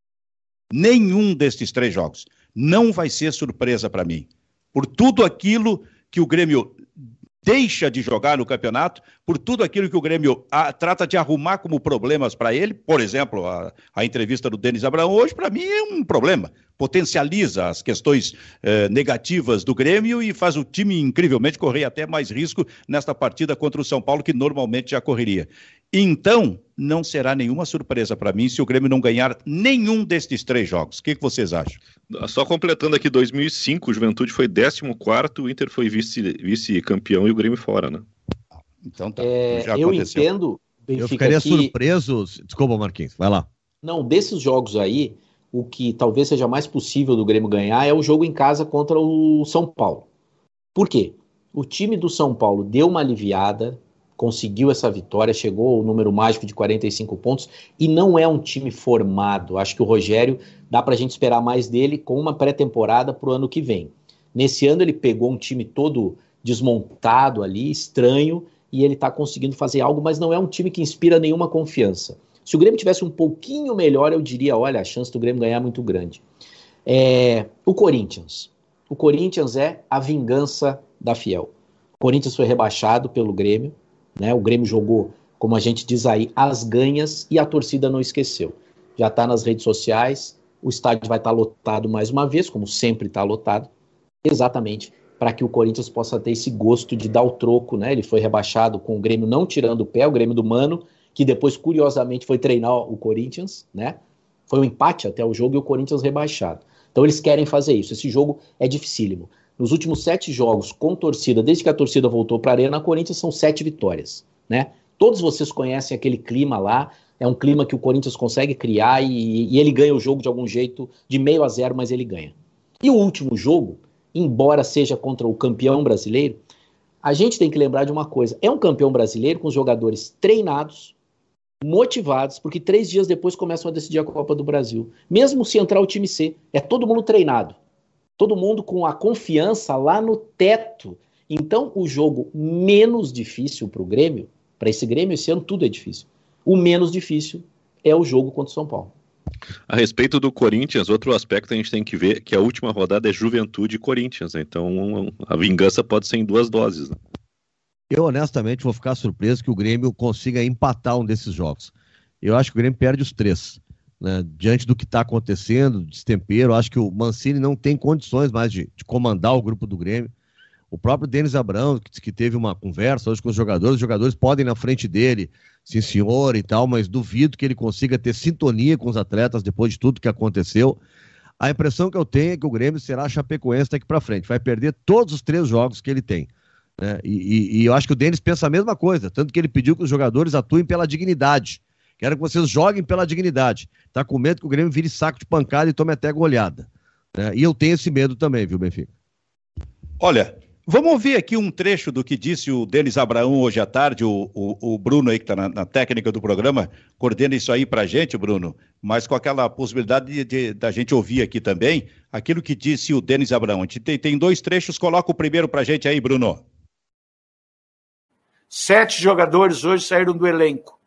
Nenhum destes três jogos. Não vai ser surpresa para mim. Por tudo aquilo que o Grêmio deixa de jogar no campeonato, por tudo aquilo que o Grêmio a, trata de arrumar como problemas para ele, por exemplo, a, a entrevista do Denis Abraão hoje, para mim é um problema. Potencializa as questões eh, negativas do Grêmio e faz o time, incrivelmente, correr até mais risco nesta partida contra o São Paulo, que normalmente já correria. Então, não será nenhuma surpresa para mim se o Grêmio não ganhar nenhum destes três jogos. O que, que vocês acham? Só completando aqui, dois mil e cinco, o Juventude foi décimo quarto, o Inter foi vice, vice-campeão e o Grêmio fora, né? Então tá, é, já eu aconteceu. entendo, Benfica, eu ficaria que... surpreso... Desculpa, Marquinhos, vai lá. Não, desses jogos aí, o que talvez seja mais possível do Grêmio ganhar é o jogo em casa contra o São Paulo. Por quê? O time do São Paulo deu uma aliviada, conseguiu essa vitória, chegou ao número mágico de quarenta e cinco pontos e não é um time formado. Acho que o Rogério, dá pra gente esperar mais dele com uma pré-temporada pro ano que vem. Nesse ano ele pegou um time todo desmontado ali, estranho, e ele tá conseguindo fazer algo, mas não é um time que inspira nenhuma confiança. Se o Grêmio tivesse um pouquinho melhor, eu diria, olha, a chance do Grêmio ganhar é muito grande. É, o Corinthians. O Corinthians é a vingança da Fiel. O Corinthians foi rebaixado pelo Grêmio, né? O Grêmio jogou, como a gente diz aí, as ganhas e a torcida não esqueceu. Já está nas redes sociais, o estádio vai estar tá lotado mais uma vez, como sempre está lotado, exatamente para que o Corinthians possa ter esse gosto de dar o troco, né? Ele foi rebaixado com o Grêmio não tirando o pé, o Grêmio do Mano, que depois, curiosamente, foi treinar o Corinthians, né? Foi um empate até o jogo e o Corinthians rebaixado. Então eles querem fazer isso. Esse jogo é dificílimo. Nos últimos sete jogos com torcida, desde que a torcida voltou para a Arena Corinthians, são sete vitórias, né? Todos vocês conhecem aquele clima lá, é um clima que o Corinthians consegue criar e, e ele ganha o jogo de algum jeito, de meio a zero, mas ele ganha. E o último jogo, embora seja contra o campeão brasileiro, a gente tem que lembrar de uma coisa, é um campeão brasileiro com jogadores treinados, motivados, porque três dias depois começam a decidir a Copa do Brasil. Mesmo se entrar o time C, é todo mundo treinado. Todo mundo com a confiança lá no teto. Então, o jogo menos difícil para o Grêmio, para esse Grêmio, esse ano tudo é difícil. O menos difícil é o jogo contra o São Paulo. A respeito do Corinthians, outro aspecto a gente tem que ver que a última rodada é Juventude e Corinthians, né? Então a vingança pode ser em duas doses, né? Eu, honestamente, vou ficar surpreso que o Grêmio consiga empatar um desses jogos. Eu acho que o Grêmio perde os três, né? Diante do que está acontecendo, destempero, acho que o Mancini não tem condições mais de, de comandar o grupo do Grêmio. O próprio Denis Abraão, que, que teve uma conversa hoje com os jogadores, os jogadores podem ir na frente dele, sim senhor e tal, mas duvido que ele consiga ter sintonia com os atletas depois de tudo que aconteceu. A impressão que eu tenho é que o Grêmio será a Chapecoense daqui para frente, vai perder todos os três jogos que ele tem. Né? E, e, e eu acho que o Denis pensa a mesma coisa, tanto que ele pediu que os jogadores atuem pela dignidade. Quero que vocês joguem pela dignidade. Tá com medo que o Grêmio vire saco de pancada e tome até goleada. Né? E eu tenho esse medo também, viu, Benfica? Olha, Vamos ouvir aqui um trecho do que disse o Denis Abraão hoje à tarde, o, o, o Bruno aí que está na, na técnica do programa, coordena isso aí para a gente, Bruno, mas com aquela possibilidade de, de, da gente ouvir aqui também aquilo que disse o Denis Abraão. A gente tem, tem dois trechos, coloca o primeiro para a gente aí, Bruno. Sete jogadores hoje saíram do elenco.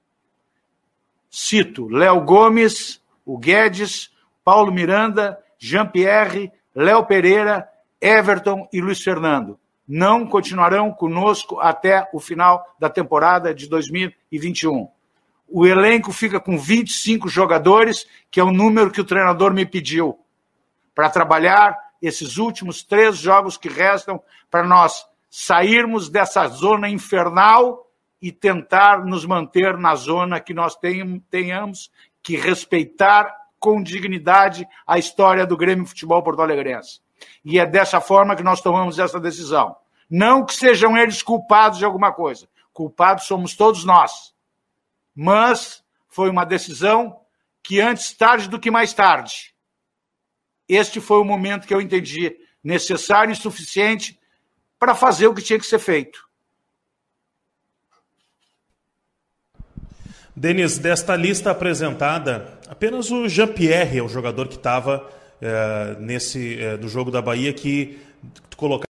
Cito Léo Gomes, o Guedes, Paulo Miranda, Jean-Pierre, Léo Pereira, Everton e Luiz Fernando. Não continuarão conosco até o final da temporada de dois mil e vinte e um. O elenco fica com vinte e cinco jogadores, que é o número que o treinador me pediu, para trabalhar esses últimos três jogos que restam, para nós sairmos dessa zona infernal e tentar nos manter na zona que nós tenhamos que respeitar com dignidade a história do Grêmio Futebol Porto-Alegrense. E é dessa forma que nós tomamos essa decisão. Não que sejam eles culpados de alguma coisa. Culpados somos todos nós. Mas foi uma decisão que antes tarde do que mais tarde. Este foi o momento que eu entendi necessário e suficiente para fazer o que tinha que ser feito. Denis, desta lista apresentada, apenas o Jean-Pierre é o jogador que estava é, nesse é, no jogo da Bahia que colocar.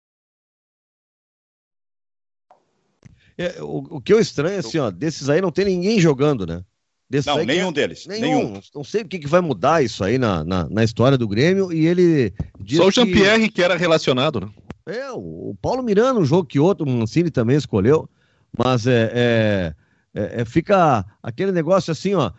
É, o, o que eu estranho é assim, ó, desses aí não tem ninguém jogando, né? Desses não, aí nenhum é, deles. Nenhum. nenhum. Não sei o que, que vai mudar isso aí na, na, na história do Grêmio e ele diz Só o Jean-Pierre que... que era relacionado, né? É, o Paulo Miranda, um jogo que outro, o Mancini também escolheu, mas é, é, é, é fica aquele negócio assim, ó,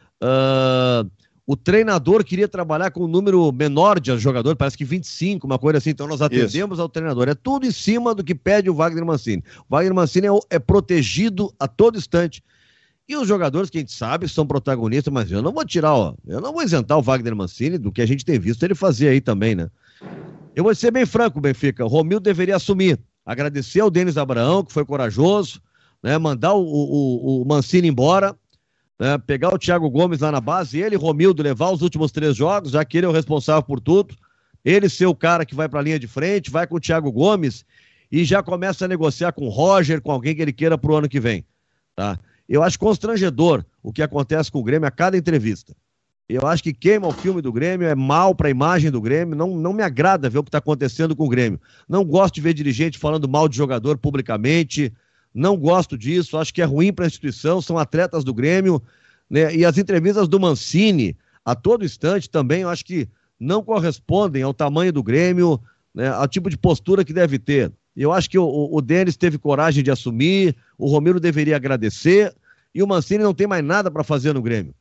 uh, o treinador queria trabalhar com um número menor de jogador, parece que vinte e cinco, uma coisa assim, então nós atendemos Isso. ao treinador, é tudo em cima do que pede o Wagner Mancini. O Wagner Mancini é, é protegido a todo instante, e os jogadores que a gente sabe são protagonistas, mas eu não vou tirar, ó, eu não vou isentar o Wagner Mancini do que a gente tem visto ele fazer aí também, né? Eu vou ser bem franco, Benfica, o Romildo deveria assumir, agradecer ao Denis Abraão, que foi corajoso, né, mandar o, o, o Mancini embora, né, pegar o Thiago Gomes lá na base, ele, Romildo, levar os últimos três jogos, já que ele é o responsável por tudo, ele ser o cara que vai para a linha de frente, vai com o Thiago Gomes e já começa a negociar com o Roger, com alguém que ele queira pro ano que vem, tá? Eu acho constrangedor o que acontece com o Grêmio a cada entrevista. Eu acho que queima o filme do Grêmio, é mal para a imagem do Grêmio, não, não me agrada ver o que está acontecendo com o Grêmio. Não gosto de ver dirigente falando mal de jogador publicamente, não gosto disso, acho que é ruim para a instituição, são atletas do Grêmio, né? E as entrevistas do Mancini, a todo instante também, eu acho que não correspondem ao tamanho do Grêmio, né? Ao tipo de postura que deve ter. Eu acho que o, o, o Denis teve coragem de assumir, o Romero deveria agradecer, e o Mancini não tem mais nada para fazer no Grêmio.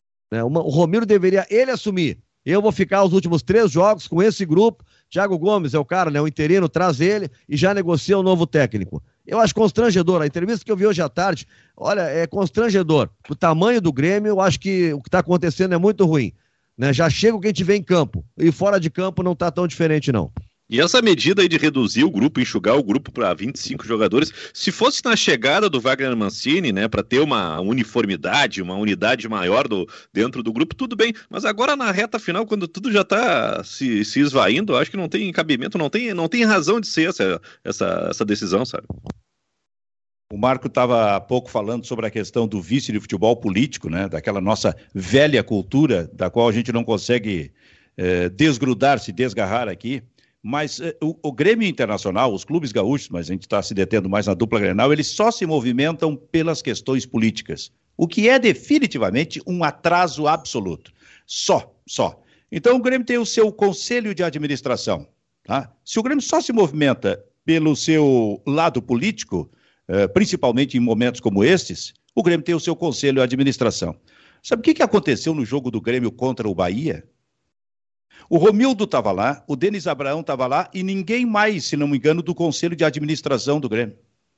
O Romero deveria ele assumir. Eu vou ficar os últimos três jogos com esse grupo. Thiago Gomes é o cara, né? O interino, traz ele e já negocia o novo técnico. Eu acho constrangedor. A entrevista que eu vi hoje à tarde, olha, é constrangedor. O tamanho do Grêmio, eu acho que o que está acontecendo é muito ruim, né? Já chega o que a gente vê em campo. E fora de campo não está tão diferente, não. E essa medida aí de reduzir o grupo, enxugar o grupo para vinte e cinco jogadores, se fosse na chegada do Wagner Mancini, né, para ter uma uniformidade, uma unidade maior do, dentro do grupo, tudo bem. Mas agora na reta final, quando tudo já está se, se esvaindo, acho que não tem cabimento, não tem, não tem razão de ser essa, essa, essa decisão, sabe? O Marco estava há pouco falando sobre a questão do vice de futebol político, né, daquela nossa velha cultura, da qual a gente não consegue eh, desgrudar, se desgarrar aqui. Mas eh, o, o Grêmio Internacional, os clubes gaúchos, mas a gente está se detendo mais na dupla Grenal, eles só se movimentam pelas questões políticas, o que é definitivamente um atraso absoluto. Só, só. Então o Grêmio tem o seu conselho de administração. Tá? Se o Grêmio só se movimenta pelo seu lado político, eh, principalmente em momentos como estes, o Grêmio tem o seu conselho de administração. Sabe o que, que aconteceu no jogo do Grêmio contra o Bahia? O Romildo estava lá, o Denis Abraão estava lá e ninguém mais, se não me engano, do Conselho de Administração do Grêmio.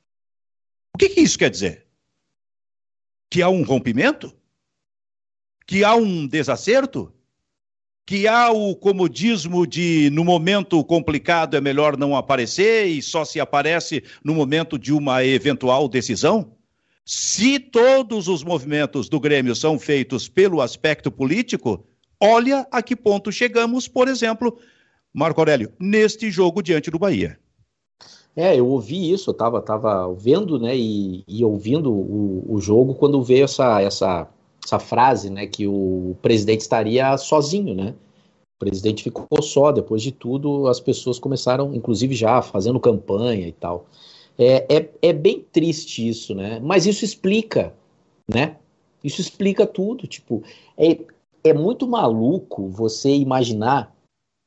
O que, que isso quer dizer? Que há um rompimento? Que há um desacerto? Que há o comodismo de, no momento complicado, é melhor não aparecer e só se aparece no momento de uma eventual decisão? Se todos os movimentos do Grêmio são feitos pelo aspecto político, olha a que ponto chegamos, por exemplo, Marco Aurélio, neste jogo diante do Bahia. É, eu ouvi isso, eu tava, tava vendo, né, e, e ouvindo o, o jogo quando veio essa, essa, essa frase, né, que o presidente estaria sozinho, né? O presidente ficou só, depois de tudo, as pessoas começaram, inclusive já fazendo campanha e tal. É, é, é bem triste isso, né? Mas isso explica, né? Isso explica tudo, tipo, é, é muito maluco você imaginar.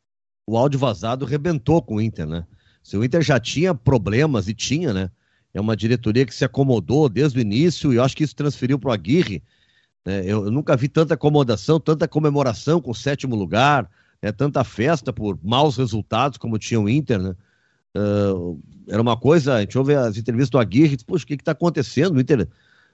O áudio vazado rebentou com o Inter, né? Se o Inter já tinha problemas, e tinha, né? É uma diretoria que se acomodou desde o início, e eu acho que isso transferiu para o Aguirre, né? Eu, eu nunca vi tanta acomodação, tanta comemoração com o sétimo lugar, né? Tanta festa por maus resultados como tinha o Inter, né? Uh, era uma coisa, a gente ouve as entrevistas do Aguirre, diz, poxa, o que está acontecendo? O Inter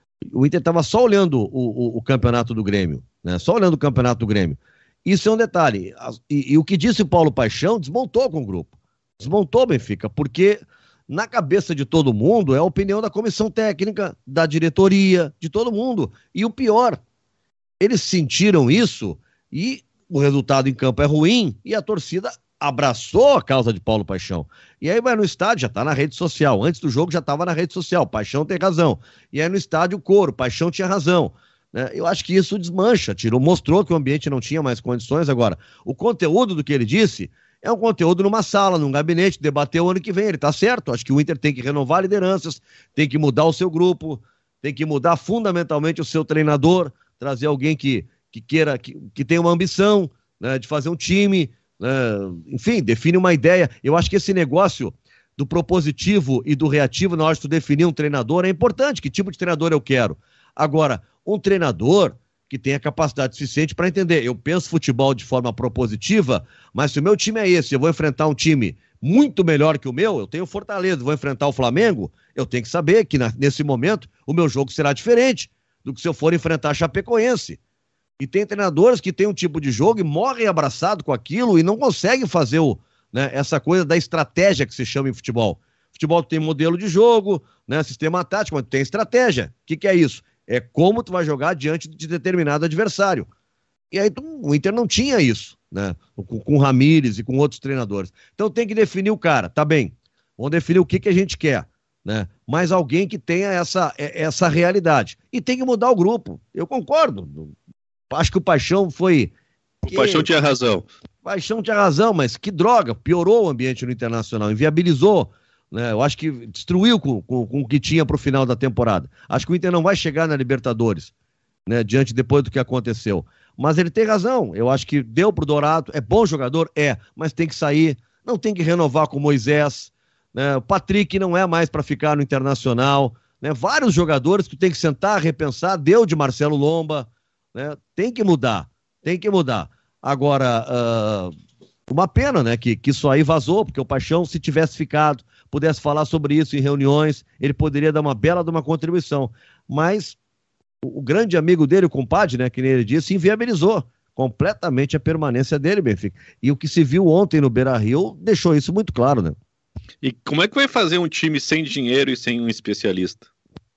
o Inter estava só olhando o, o, o campeonato do Grêmio, né? Só olhando o campeonato do Grêmio. Isso é um detalhe. E, e o que disse o Paulo Paixão desmontou com o grupo. Desmontou o Benfica, porque na cabeça de todo mundo é a opinião da comissão técnica, da diretoria, de todo mundo. E o pior, eles sentiram isso e o resultado em campo é ruim e a torcida abraçou a causa de Paulo Paixão. E aí vai no estádio, já tá na rede social. Antes do jogo já estava na rede social. Paixão tem razão. E aí no estádio o coro, Paixão tinha razão. Né? Eu acho que isso desmancha, tirou, mostrou que o ambiente não tinha mais condições. Agora, o conteúdo do que ele disse é um conteúdo numa sala, num gabinete, debater o ano que vem. Ele tá certo. Acho que o Inter tem que renovar lideranças, tem que mudar o seu grupo, tem que mudar fundamentalmente o seu treinador, trazer alguém que, que queira, que, que tenha uma ambição, né, de fazer um time, né, enfim, define uma ideia. Eu acho que esse negócio do propositivo e do reativo na hora de tu definir um treinador é importante. Que tipo de treinador eu quero? Agora, um treinador que tenha capacidade suficiente para entender. Eu penso futebol de forma propositiva, mas se o meu time é esse, eu vou enfrentar um time muito melhor que o meu, eu tenho Fortaleza, vou enfrentar o Flamengo, eu tenho que saber que na, nesse momento o meu jogo será diferente do que se eu for enfrentar a Chapecoense. E tem treinadores que têm um tipo de jogo e morrem abraçados com aquilo e não conseguem fazer o, né, essa coisa da estratégia que se chama em futebol. Futebol tem modelo de jogo, né, sistema tático, mas tem estratégia. O que, que é isso? É como tu vai jogar diante de determinado adversário. E aí tu, o Inter não tinha isso, né? Com, com o Ramírez e com outros treinadores. Então tem que definir o cara, tá bem. Vamos definir o que, que a gente quer, né? Mas alguém que tenha essa, essa realidade. E tem que mudar o grupo. Eu concordo. Acho que o Paixão foi... O que... Paixão tinha razão. Paixão tinha razão, mas que droga. Piorou o ambiente no Internacional, inviabilizou. Né? Eu acho que destruiu com, com, com o que tinha para o final da temporada. Acho que o Inter não vai chegar na Libertadores, né? Diante depois do que aconteceu. Mas ele tem razão. Eu acho que deu pro Dourado. É bom jogador? É. Mas tem que sair. Não tem que renovar com o Moisés. Né? O Patrick não é mais para ficar no Internacional. Né? Vários jogadores que tem que sentar, repensar. Deu de Marcelo Lomba. Né? Tem que mudar. Tem que mudar. Agora, uh, uma pena, né? Que, que isso aí vazou, porque o Paixão, se tivesse ficado, pudesse falar sobre isso em reuniões, ele poderia dar uma bela de uma contribuição. Mas o, o grande amigo dele, o compadre, né, que nem ele disse, inviabilizou completamente a permanência dele, Benfica. E o que se viu ontem no Beira-Rio deixou isso muito claro, né? E como é que vai fazer um time sem dinheiro e sem um especialista?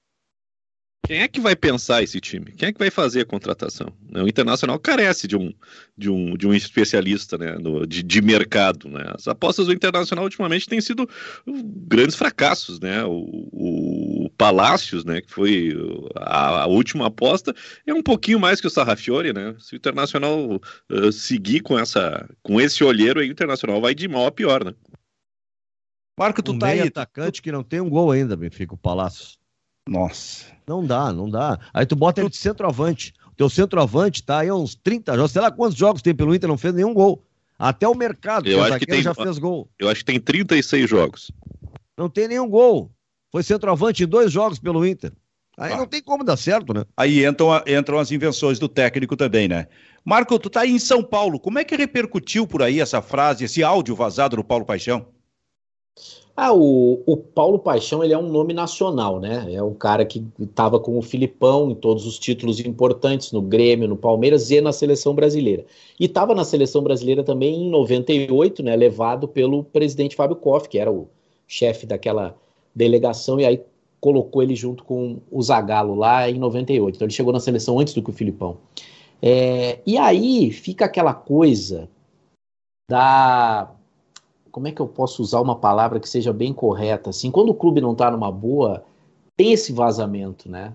Quem é que vai pensar esse time? Quem é que vai fazer a contratação? O Internacional carece de um, de um, de um especialista, né, no, de, de mercado. Né? As apostas do Internacional ultimamente têm sido grandes fracassos. Né? O, o Palácios, né, que foi a, a última aposta, é um pouquinho mais que o Sarrafiori. Né? Se o Internacional uh, seguir com, essa, com esse olheiro, aí, o Internacional vai de mal a pior. Né? Marco, tu um tá aí. Atacante tu... que não tem um gol ainda, Benfica, o Palácios. Nossa. Não dá, não dá. Aí tu bota ele de centroavante. O teu centroavante tá aí há uns trinta jogos. Sei lá quantos jogos tem pelo Inter, não fez nenhum gol. Até o mercado, eu acho que tem, já fez gol. Eu acho que tem trinta e seis jogos. Não tem nenhum gol. Foi centroavante em dois jogos pelo Inter. Aí ah. não tem como dar certo, né? Aí entram, entram as invenções do técnico também, né? Marco, tu tá aí em São Paulo. Como é que repercutiu por aí essa frase, esse áudio vazado do Paulo Paixão? Ah, o, o Paulo Paixão, ele é um nome nacional, né? É um cara que estava com o Filipão em todos os títulos importantes, no Grêmio, no Palmeiras e na Seleção Brasileira. E estava na Seleção Brasileira também em noventa e oito, né? Levado pelo presidente Fábio Koff, que era o chefe daquela delegação, e aí colocou ele junto com o Zagallo lá em noventa e oito. Então ele chegou na seleção antes do que o Filipão. É, e aí fica aquela coisa da... como é que eu posso usar uma palavra que seja bem correta? Assim, quando o clube não está numa boa, tem esse vazamento, né?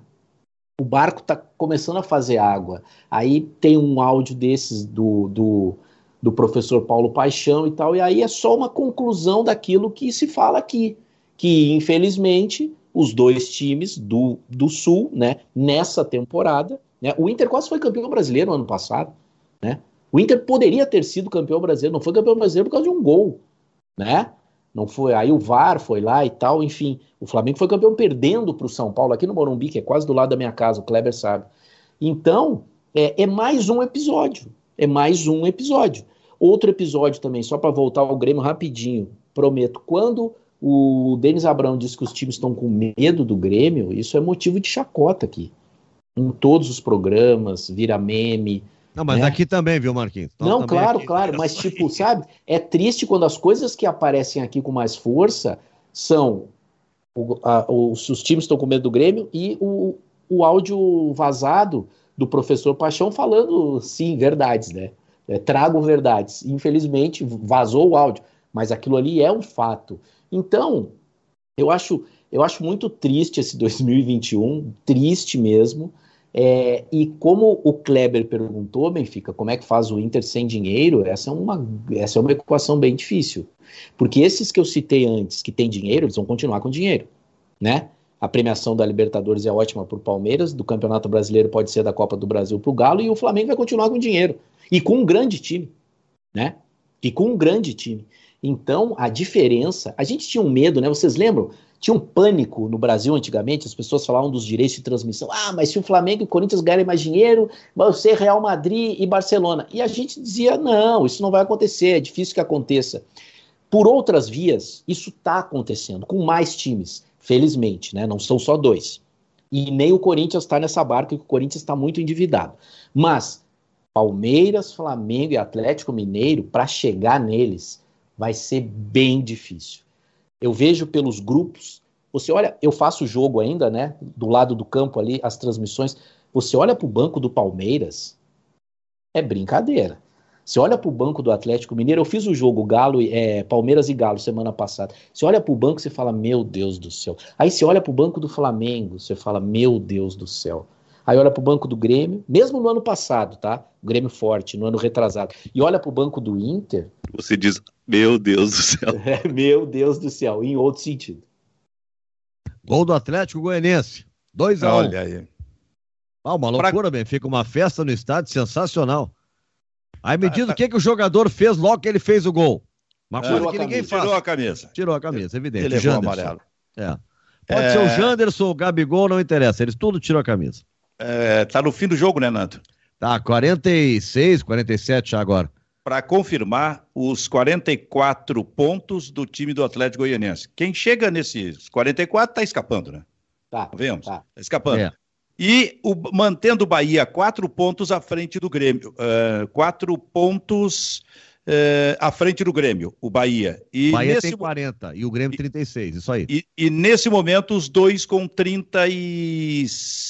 O barco está começando a fazer água. Aí tem um áudio desses do, do, do professor Paulo Paixão e tal, e aí é só uma conclusão daquilo que se fala aqui, que infelizmente os dois times do, do Sul, né, nessa temporada, né, o Inter quase foi campeão brasileiro no ano passado, né? O Inter poderia ter sido campeão brasileiro, não foi campeão brasileiro por causa de um gol, né? Não foi, aí o V A R foi lá e tal, enfim. O Flamengo foi campeão perdendo para o São Paulo, aqui no Morumbi, que é quase do lado da minha casa, o Kleber sabe. Então, é, é mais um episódio, é mais um episódio. Outro episódio também, só para voltar ao Grêmio rapidinho, prometo, quando o Denis Abrão diz que os times estão com medo do Grêmio, isso é motivo de chacota aqui. Em todos os programas, vira meme. Não, mas né? aqui também, viu, Marquinhos? Nós Não, claro, aqui... claro, mas tipo, sabe, é triste quando as coisas que aparecem aqui com mais força são o, a, os, os times estão com medo do Grêmio e o, o áudio vazado do professor Paixão falando, sim, verdades, né? É, trago verdades. Infelizmente, vazou o áudio, mas aquilo ali é um fato. Então, eu acho, eu acho muito triste esse dois mil e vinte e um, triste mesmo. É, e como o Kleber perguntou, Benfica, como é que faz o Inter sem dinheiro? Essa é uma, essa é uma equação bem difícil. Porque esses que eu citei antes, que têm dinheiro, eles vão continuar com dinheiro, né? A premiação da Libertadores é ótima para o Palmeiras, do Campeonato Brasileiro pode ser da Copa do Brasil para o Galo, e o Flamengo vai continuar com dinheiro. E com um grande time, né? E com um grande time. Então, a diferença... A gente tinha um medo, né? Vocês lembram? Tinha um pânico no Brasil antigamente, as pessoas falavam dos direitos de transmissão. Ah, mas se o Flamengo e o Corinthians ganharem mais dinheiro, vai ser Real Madrid e Barcelona. E a gente dizia, não, isso não vai acontecer, é difícil que aconteça. Por outras vias, isso está acontecendo, com mais times, felizmente, né? Não são só dois. E nem o Corinthians está nessa barca, que o Corinthians está muito endividado. Mas Palmeiras, Flamengo e Atlético Mineiro, para chegar neles, vai ser bem difícil. Eu vejo pelos grupos, você olha, eu faço o jogo ainda, né, do lado do campo ali, as transmissões, você olha para o banco do Palmeiras, é brincadeira. Você olha para o banco do Atlético Mineiro, eu fiz o jogo Galo, é, Palmeiras e Galo semana passada, você olha para o banco e você fala, meu Deus do céu. Aí você olha para o banco do Flamengo, você fala, meu Deus do céu. Aí olha para o banco do Grêmio, mesmo no ano passado, tá? O Grêmio forte, no ano retrasado. E olha para o banco do Inter... Você diz, meu Deus do céu. É, meu Deus do céu, em outro sentido. Gol do Atlético Goianiense. dois a um. Olha aí. Ah, uma loucura, bem. Fica uma festa no estádio sensacional. Aí me diz Ah, o que, que o jogador fez logo que ele fez o gol. Uma Ah, coisa que ninguém faz. Tirou a camisa. Tirou a camisa, evidente. Ele levou o Janderson. amarelo. É. Pode É... ser o Janderson, o Gabigol, não interessa. Eles tudo tirou a camisa. É, tá no fim do jogo, né, Nando? Tá, quarenta e seis, quarenta e sete já agora. Para confirmar os quarenta e quatro pontos do time do Atlético Goianiense. Quem chega nesses quarenta e quatro tá escapando, né? Tá. Vemos? Tá. Tá escapando. É. E o, mantendo o Bahia quatro pontos à frente do Grêmio. Uh, quatro pontos uh, à frente do Grêmio, o Bahia. E Bahia nesse, tem quarenta e o Grêmio trinta e seis, isso aí. E, e nesse momento os dois com trinta e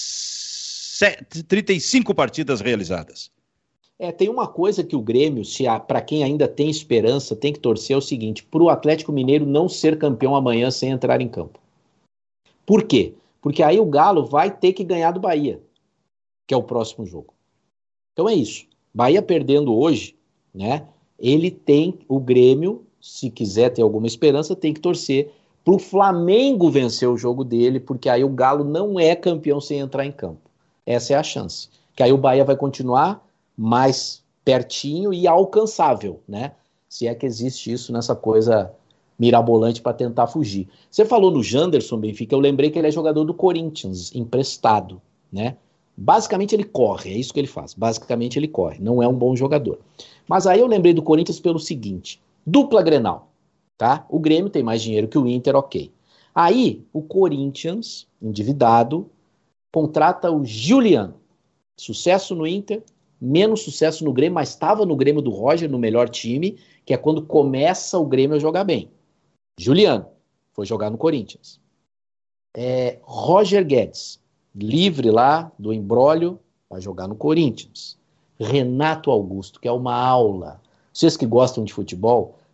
sete, trinta e cinco partidas realizadas. É, tem uma coisa que o Grêmio, se para quem ainda tem esperança, tem que torcer é o seguinte, para o Atlético Mineiro não ser campeão amanhã sem entrar em campo. Por quê? Porque aí o Galo vai ter que ganhar do Bahia, que é o próximo jogo. Então é isso. Bahia perdendo hoje, né? Ele tem, o Grêmio, se quiser ter alguma esperança, tem que torcer para o Flamengo vencer o jogo dele, porque aí o Galo não é campeão sem entrar em campo. Essa é a chance. Que aí o Bahia vai continuar mais pertinho e alcançável, né? Se é que existe isso nessa coisa mirabolante para tentar fugir. Você falou no Janderson, Benfica, eu lembrei que ele é jogador do Corinthians, emprestado, né? Basicamente ele corre, é isso que ele faz. Basicamente ele corre, não é um bom jogador. Mas aí eu lembrei do Corinthians pelo seguinte, dupla Grenal, tá? O Grêmio tem mais dinheiro que o Inter, ok. Aí o Corinthians, endividado, contrata o Juliano. Sucesso no Inter, menos sucesso no Grêmio, mas estava no Grêmio do Roger, no melhor time, que é quando começa o Grêmio a jogar bem. Juliano foi jogar no Corinthians. É, Roger Guedes, livre lá do imbróglio, vai jogar no Corinthians. Renato Augusto, que é uma aula. Vocês que gostam de futebol,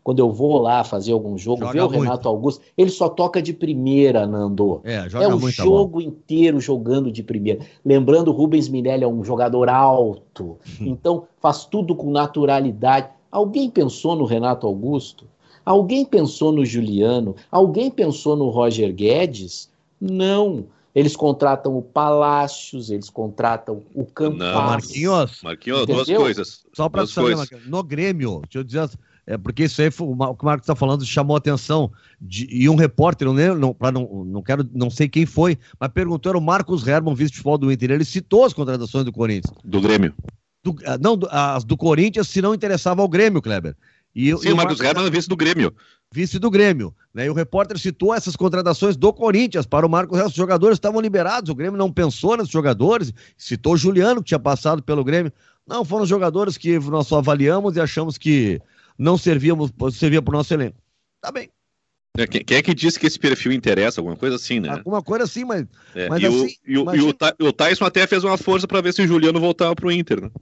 quando eu vou lá fazer algum jogo, Joga ver o muito. Renato Augusto, ele só toca de primeira, Nando. É, joga É o muita jogo inteiro jogando de primeira. Lembrando, o Rubens Minelli é um jogador alto, então faz tudo com naturalidade. Alguém pensou no Renato Augusto? Alguém pensou no Juliano? Alguém pensou no Roger Guedes? Não. Eles contratam o Palácios, eles contratam o Campas. Não, Marquinhos. Marquinhos, Entendeu? duas coisas. Só para duas saber, coisas. Marquinhos, no Grêmio, deixa eu dizer, é porque isso aí foi, o que o Marcos está falando chamou a atenção de, e um repórter, não, lembro, não, pra não, não quero, não sei quem foi, mas perguntou, era o Marcos Herman, vice-futebol do Inter, ele citou as contratações do Corinthians. Do Grêmio. Do, não, do, as do Corinthians, se não interessava ao Grêmio, Kleber. E, Sim, e o Marcos Herman é vice do Grêmio. Vice do Grêmio, né? E o repórter citou essas contratações do Corinthians para o Marcos Herman. Os jogadores estavam liberados, o Grêmio não pensou nesses jogadores, citou o Juliano, que tinha passado pelo Grêmio. Não, foram jogadores que nós só avaliamos e achamos que não servíamos, servia para o nosso elenco. Tá bem. É, quem, quem é que disse que esse perfil interessa? Alguma coisa assim, né? Alguma coisa assim, mas... É, mas e, assim, o, e, o, imagina... e o, Ta- o Tyson até fez uma força para ver se o Juliano voltava pro Inter, né?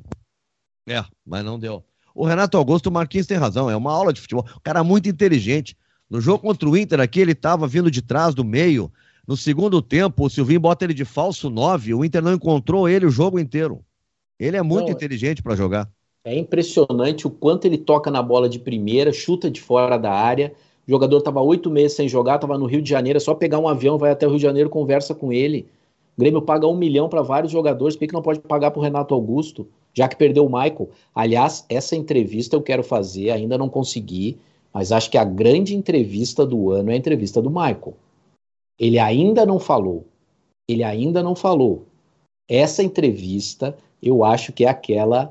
É, mas não deu. O Renato Augusto, o Marquinhos tem razão, é uma aula de futebol. O cara muito inteligente. No jogo contra o Inter aqui, ele estava vindo de trás, do meio. No segundo tempo, o Silvinho bota ele de falso nove, o Inter não encontrou ele o jogo inteiro. Ele é muito Não, inteligente para jogar. É impressionante o quanto ele toca na bola de primeira, chuta de fora da área. O jogador estava oito meses sem jogar, estava no Rio de Janeiro, é só pegar um avião, vai até o Rio de Janeiro, conversa com ele. O Grêmio paga um milhão para vários jogadores, por que, que não pode pagar para o Renato Augusto, já que perdeu o Michael? Aliás, essa entrevista eu quero fazer, ainda não consegui, mas acho que a grande entrevista do ano é a entrevista do Michael. Ele ainda não falou. Ele ainda não falou. Essa entrevista, eu acho que é aquela...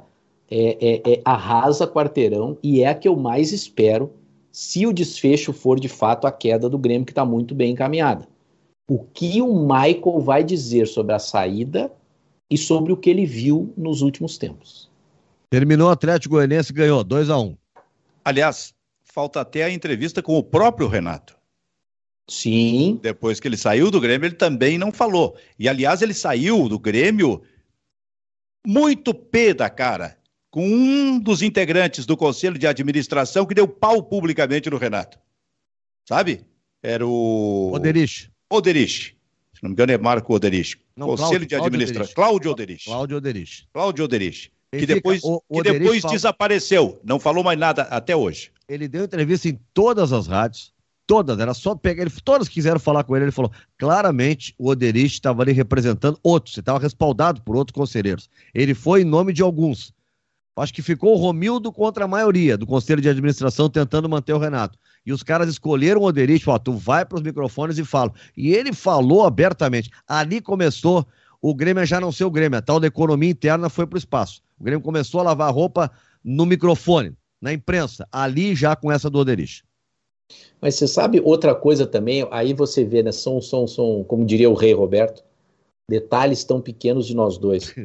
É, é, é, arrasa quarteirão e é a que eu mais espero se o desfecho for de fato a queda do Grêmio, que está muito bem encaminhada. O que o Michael vai dizer sobre a saída e sobre o que ele viu nos últimos tempos. Terminou o Atlético Goianiense e ganhou dois a um. Aliás, falta até a entrevista com o próprio Renato. Sim. Depois que ele saiu do Grêmio, ele também não falou. E, aliás, ele saiu do Grêmio muito pé da cara, com um dos integrantes do Conselho de Administração que deu pau publicamente no Renato. Sabe? Era o... Oderich. Oderich. Se não me engano é Marco Oderich. Não, Conselho Cláudio, de Cláudio Administração. Oderich. Cláudio Oderich. Cláudio Oderich. Cláudio Oderich. Ele Que depois, fica- o- o que depois Oderich fala- desapareceu. Não falou mais nada até hoje. Ele deu entrevista em todas as rádios, todas, era só pegar ele, todas quiseram falar com ele, ele falou, claramente o Oderich estava ali representando outros, ele estava respaldado por outros conselheiros. Ele foi em nome de alguns. Acho que ficou o Romildo contra a maioria do Conselho de Administração tentando manter o Renato. E os caras escolheram o Oderich, falaram, tu vai para os microfones e fala. E ele falou abertamente. Ali começou o Grêmio a já não ser o Grêmio, a tal da economia interna foi para o espaço. O Grêmio começou a lavar roupa no microfone, na imprensa, ali já com essa do Oderich. Mas você sabe outra coisa também, aí você vê, né, são, são, são, como diria o rei Roberto, detalhes tão pequenos de nós dois.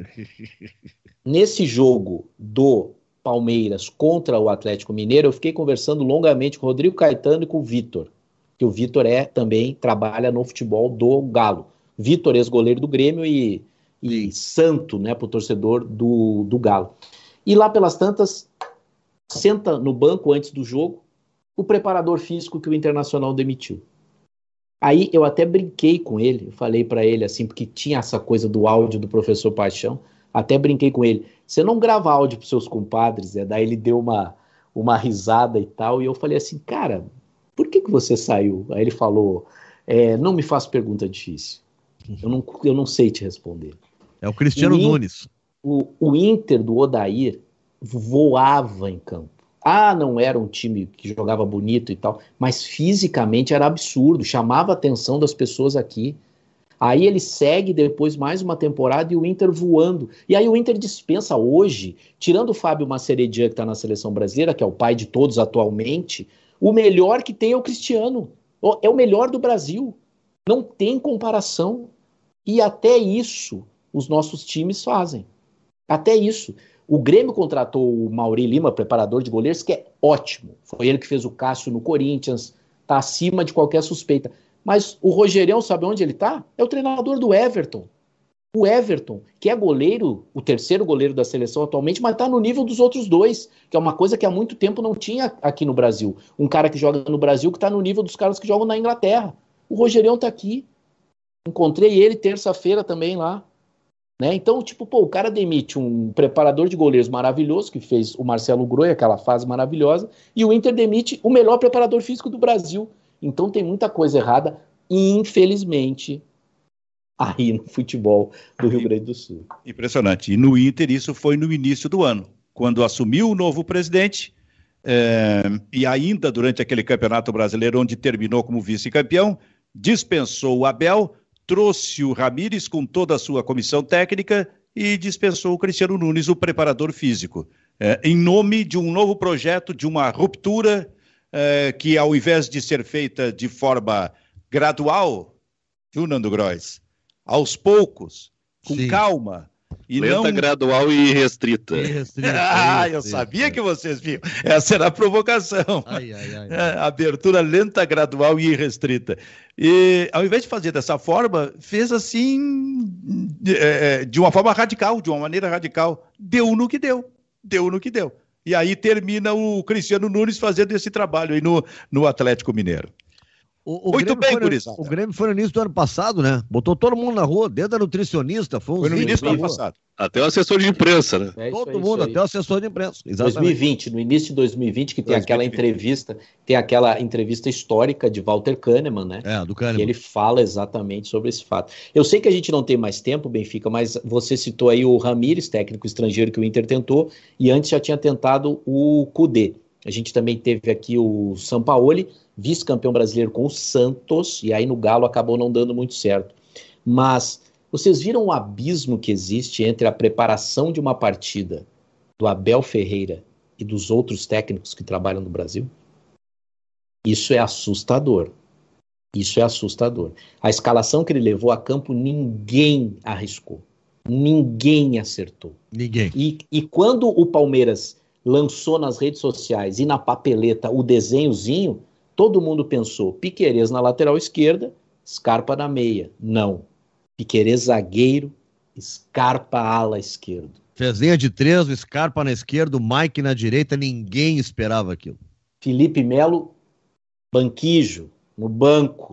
Nesse jogo do Palmeiras contra o Atlético Mineiro, eu fiquei conversando longamente com o Rodrigo Caetano e com o Vitor, que o Vitor é também, trabalha no futebol do Galo. Vitor, ex-goleiro do Grêmio e, e santo, né, pro torcedor do, do Galo. E lá pelas tantas, senta no banco antes do jogo o preparador físico que o Internacional demitiu. Aí eu até brinquei com ele, eu falei para ele assim, porque tinha essa coisa do áudio do professor Paixão, até brinquei com ele, você não grava áudio pros seus compadres, né? Daí ele deu uma, uma risada e tal, e eu falei assim, cara, por que que você saiu? Aí ele falou, é, não me faça pergunta difícil, eu não, eu não sei te responder. É o Cristiano o In, Nunes. O, o Inter do Odair voava em campo. Ah, não era um time que jogava bonito e tal, mas fisicamente era absurdo, chamava a atenção das pessoas aqui. Aí ele segue depois mais uma temporada e o Inter voando. E aí o Inter dispensa hoje, tirando o Fábio Maceredian, que está na seleção brasileira, que é o pai de todos atualmente, o melhor que tem é o Cristiano. É o melhor do Brasil. Não tem comparação. E até isso os nossos times fazem. Até isso. O Grêmio contratou o Mauri Lima, preparador de goleiros, que é ótimo. Foi ele que fez o Cássio no Corinthians, está acima de qualquer suspeita. Mas o Rogerião, sabe onde ele está? É o treinador do Everton. O Everton, que é goleiro, o terceiro goleiro da seleção atualmente, mas está no nível dos outros dois, que é uma coisa que há muito tempo não tinha aqui no Brasil. Um cara que joga no Brasil que está no nível dos caras que jogam na Inglaterra. O Rogerião está aqui. Encontrei ele terça-feira também lá. Né? Então, tipo, pô, o cara demite um preparador de goleiros maravilhoso, que fez o Marcelo Groi, aquela fase maravilhosa, e o Inter demite o melhor preparador físico do Brasil. Então tem muita coisa errada, infelizmente, aí no futebol do Rio Grande do Sul. Impressionante. E no Inter isso foi no início do ano, quando assumiu o novo presidente, é, e ainda durante aquele Campeonato Brasileiro, onde terminou como vice-campeão, dispensou o Abel, trouxe o Ramírez com toda a sua comissão técnica e dispensou o Cristiano Nunes, o preparador físico, é, em nome de um novo projeto, de uma ruptura é, que, ao invés de ser feita de forma gradual, viu, Nando Grois? Aos poucos, com Sim. calma. E Lenta, não... gradual e restrita. E restrita ah, eu sabia é. que vocês viam. Essa era a provocação. Ai, ai, ai, ai. Abertura lenta, gradual e irrestrita. E, ao invés de fazer dessa forma, fez assim, de, de uma forma radical, de uma maneira radical. Deu no que deu. Deu no que deu. E aí termina o Cristiano Nunes fazendo esse trabalho aí no, no Atlético Mineiro. O, o Muito bem, gurizada. O Grêmio foi no início do ano passado, né? Botou todo mundo na rua, desde a nutricionista. Foi, foi no início do ano passado. Até o assessor de imprensa, né? É todo aí, mundo, até o assessor de imprensa. Exatamente. dois mil e vinte, no início de dois mil e vinte, que tem dois mil e vinte. Aquela entrevista, tem aquela entrevista histórica de Walter Kahneman, né? É, do Kahneman. Que ele fala exatamente sobre esse fato. Eu sei que a gente não tem mais tempo, Benfica, mas você citou aí o Ramírez, técnico estrangeiro que o Inter tentou, e antes já tinha tentado o Kudê. A gente também teve aqui o Sampaoli, vice-campeão brasileiro com o Santos, e aí no Galo acabou não dando muito certo. Mas vocês viram o abismo que existe entre a preparação de uma partida do Abel Ferreira e dos outros técnicos que trabalham no Brasil? Isso é assustador. Isso é assustador. A escalação que ele levou a campo, ninguém arriscou. Ninguém acertou. Ninguém. E, e quando o Palmeiras lançou nas redes sociais e na papeleta o desenhozinho, todo mundo pensou, Piquerez na lateral esquerda, Scarpa na meia. Não. Piquerez zagueiro, Scarpa ala esquerdo. Fezinha de três, o Scarpa na esquerda, o Mike na direita, ninguém esperava aquilo. Felipe Melo, banquijo, no banco,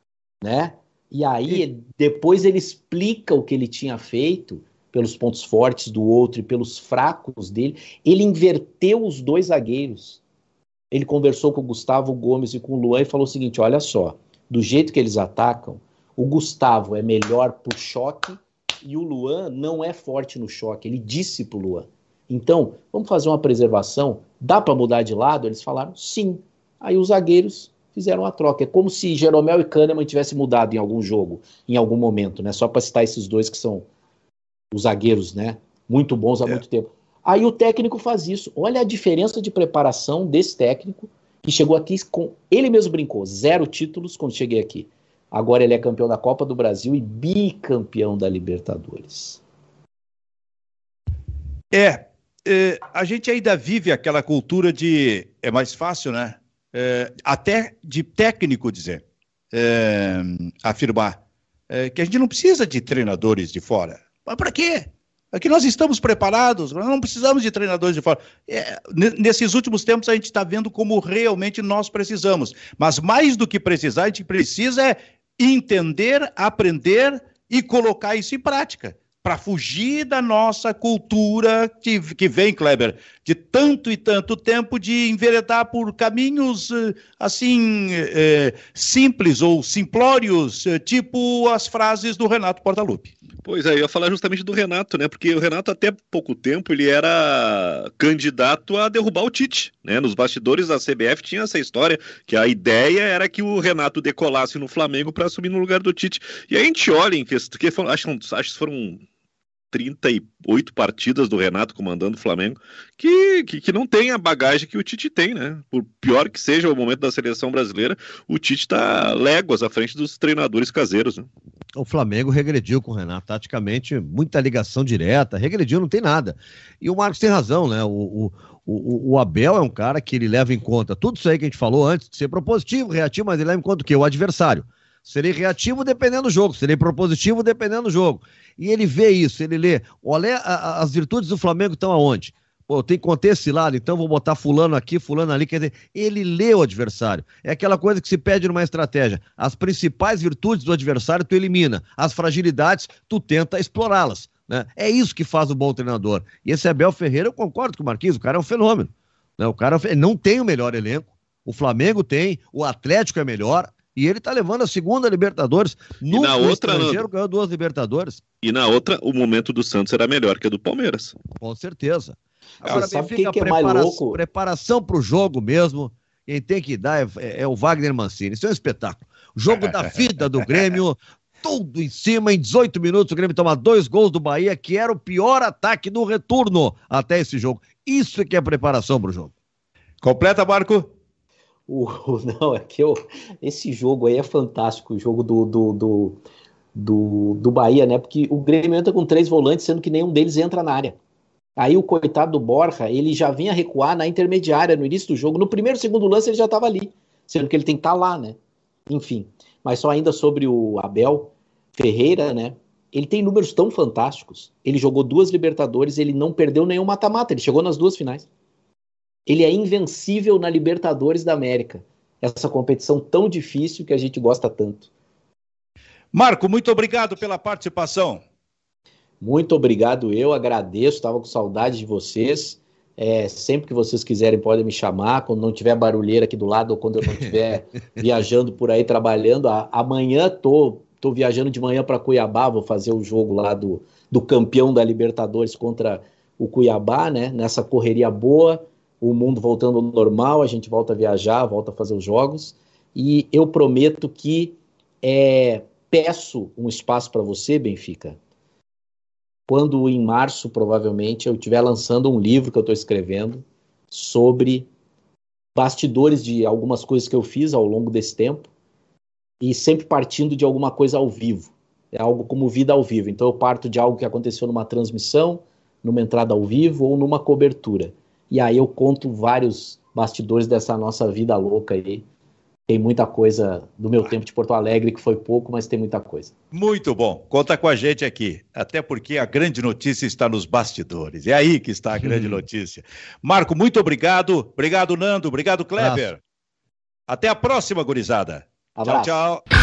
né? E aí, e... depois ele explica o que ele tinha feito, pelos pontos fortes do outro e pelos fracos dele. Ele inverteu os dois zagueiros. Ele conversou com o Gustavo Gomes e com o Luan e falou o seguinte, olha só, do jeito que eles atacam, o Gustavo é melhor por choque e o Luan não é forte no choque. Ele disse pro Luan. Então, vamos fazer uma preservação? Dá para mudar de lado? Eles falaram, sim. Aí os zagueiros fizeram a troca. É como se Jeromel e Kahneman tivessem mudado em algum jogo, em algum momento, né? Só para citar esses dois que são os zagueiros, né? Muito bons há é. muito tempo. Aí o técnico faz isso. Olha a diferença de preparação desse técnico, que chegou aqui com... Ele mesmo brincou, zero títulos quando cheguei aqui. Agora ele é campeão da Copa do Brasil e bicampeão da Libertadores. É, é a gente ainda vive aquela cultura de... É mais fácil, né? É, até de técnico dizer, é, afirmar, é, que a gente não precisa de treinadores de fora. Mas para quê? Aqui nós estamos preparados, nós não precisamos de treinadores de fora. É, nesses últimos tempos a gente está vendo como realmente nós precisamos. Mas mais do que precisar, a gente precisa é entender, aprender e colocar isso em prática. Para fugir da nossa cultura que, que vem, Kleber, de tanto e tanto tempo de enveredar por caminhos, assim, é, simples ou simplórios, tipo as frases do Renato Portaluppi. Pois é, eu ia falar justamente do Renato, né? Porque o Renato, até pouco tempo, ele era candidato a derrubar o Tite, né? Nos bastidores da C B F tinha essa história, que a ideia era que o Renato decolasse no Flamengo para assumir no lugar do Tite. E a gente olha em questão, que foram, acho, acho que foram trinta e oito partidas do Renato comandando o Flamengo, que, que, que não tem a bagagem que o Tite tem, né? Por pior que seja o momento da seleção brasileira, o Tite está léguas à frente dos treinadores caseiros, né? O Flamengo regrediu com o Renato, taticamente, muita ligação direta, regrediu, não tem nada. E o Marcos tem razão, né? O, o, o, o Abel é um cara que ele leva em conta tudo isso aí que a gente falou antes, de ser propositivo, reativo, mas ele leva em conta o quê? O adversário. serei reativo dependendo do jogo, serei propositivo dependendo do jogo. E ele vê isso, ele lê. Olha, a, a, as virtudes do Flamengo estão aonde? Pô, tem que conter esse lado, então vou botar fulano aqui, fulano ali. Quer dizer, ele lê o adversário. É aquela coisa que se pede numa estratégia. As principais virtudes do adversário tu elimina. As fragilidades tu tenta explorá-las. Né? É isso que faz o bom treinador. E esse Abel Ferreira, eu concordo com o Marquinhos, o cara é um fenômeno. Né? O cara não tem o melhor elenco. O Flamengo tem, o Atlético é melhor. E ele tá levando a segunda Libertadores. Nunca na outra, estrangeiro ganhou duas Libertadores. E na outra, o momento do Santos era melhor que a do Palmeiras. Com certeza. Agora, sabe Benfica, que que é prepara mais louco? Preparação para o jogo mesmo, quem tem que dar é, é, é o Wagner Mancini. Isso é um espetáculo. Jogo da vida do Grêmio, tudo em cima, em dezoito minutos o Grêmio toma dois gols do Bahia, que era o pior ataque do retorno até esse jogo. Isso é que é preparação para o jogo. Completa, Marco. O, não, é que eu, esse jogo aí é fantástico, o jogo do, do, do, do, do Bahia, né? Porque o Grêmio entra com três volantes, sendo que nenhum deles entra na área. Aí o coitado do Borja, ele já vinha recuar na intermediária no início do jogo. No primeiro, segundo lance ele já estava ali, sendo que ele tem que estar lá, né? Enfim, mas só ainda sobre o Abel Ferreira, né? Ele tem números tão fantásticos. Ele jogou duas Libertadores, ele não perdeu nenhum mata-mata, ele chegou nas duas finais. Ele é invencível na Libertadores da América. Essa competição tão difícil que a gente gosta tanto. Marco, muito obrigado pela participação. Muito obrigado, eu agradeço, estava com saudade de vocês. É, sempre que vocês quiserem podem me chamar, quando não tiver barulheira aqui do lado ou quando eu não estiver viajando por aí trabalhando. A, amanhã tô, tô viajando de manhã para Cuiabá, vou fazer o jogo lá do, do campeão da Libertadores contra o Cuiabá, né? Nessa correria boa, o mundo voltando ao normal, a gente volta a viajar, volta a fazer os jogos. E eu prometo que é, peço um espaço para você, Benfica, quando em março, provavelmente, eu estiver lançando um livro que eu estou escrevendo sobre bastidores de algumas coisas que eu fiz ao longo desse tempo e sempre partindo de alguma coisa ao vivo. É algo como vida ao vivo. Então eu parto de algo que aconteceu numa transmissão, numa entrada ao vivo ou numa cobertura. E aí eu conto vários bastidores dessa nossa vida louca aí. Tem muita coisa do meu tempo de Porto Alegre, que foi pouco, mas tem muita coisa. Muito bom. Conta com a gente aqui. Até porque a grande notícia está nos bastidores. É aí que está a grande hum. notícia. Marco, muito obrigado. Obrigado, Nando. Obrigado, Kleber. Abraço. Até a próxima, gurizada. Abraço. Tchau, tchau.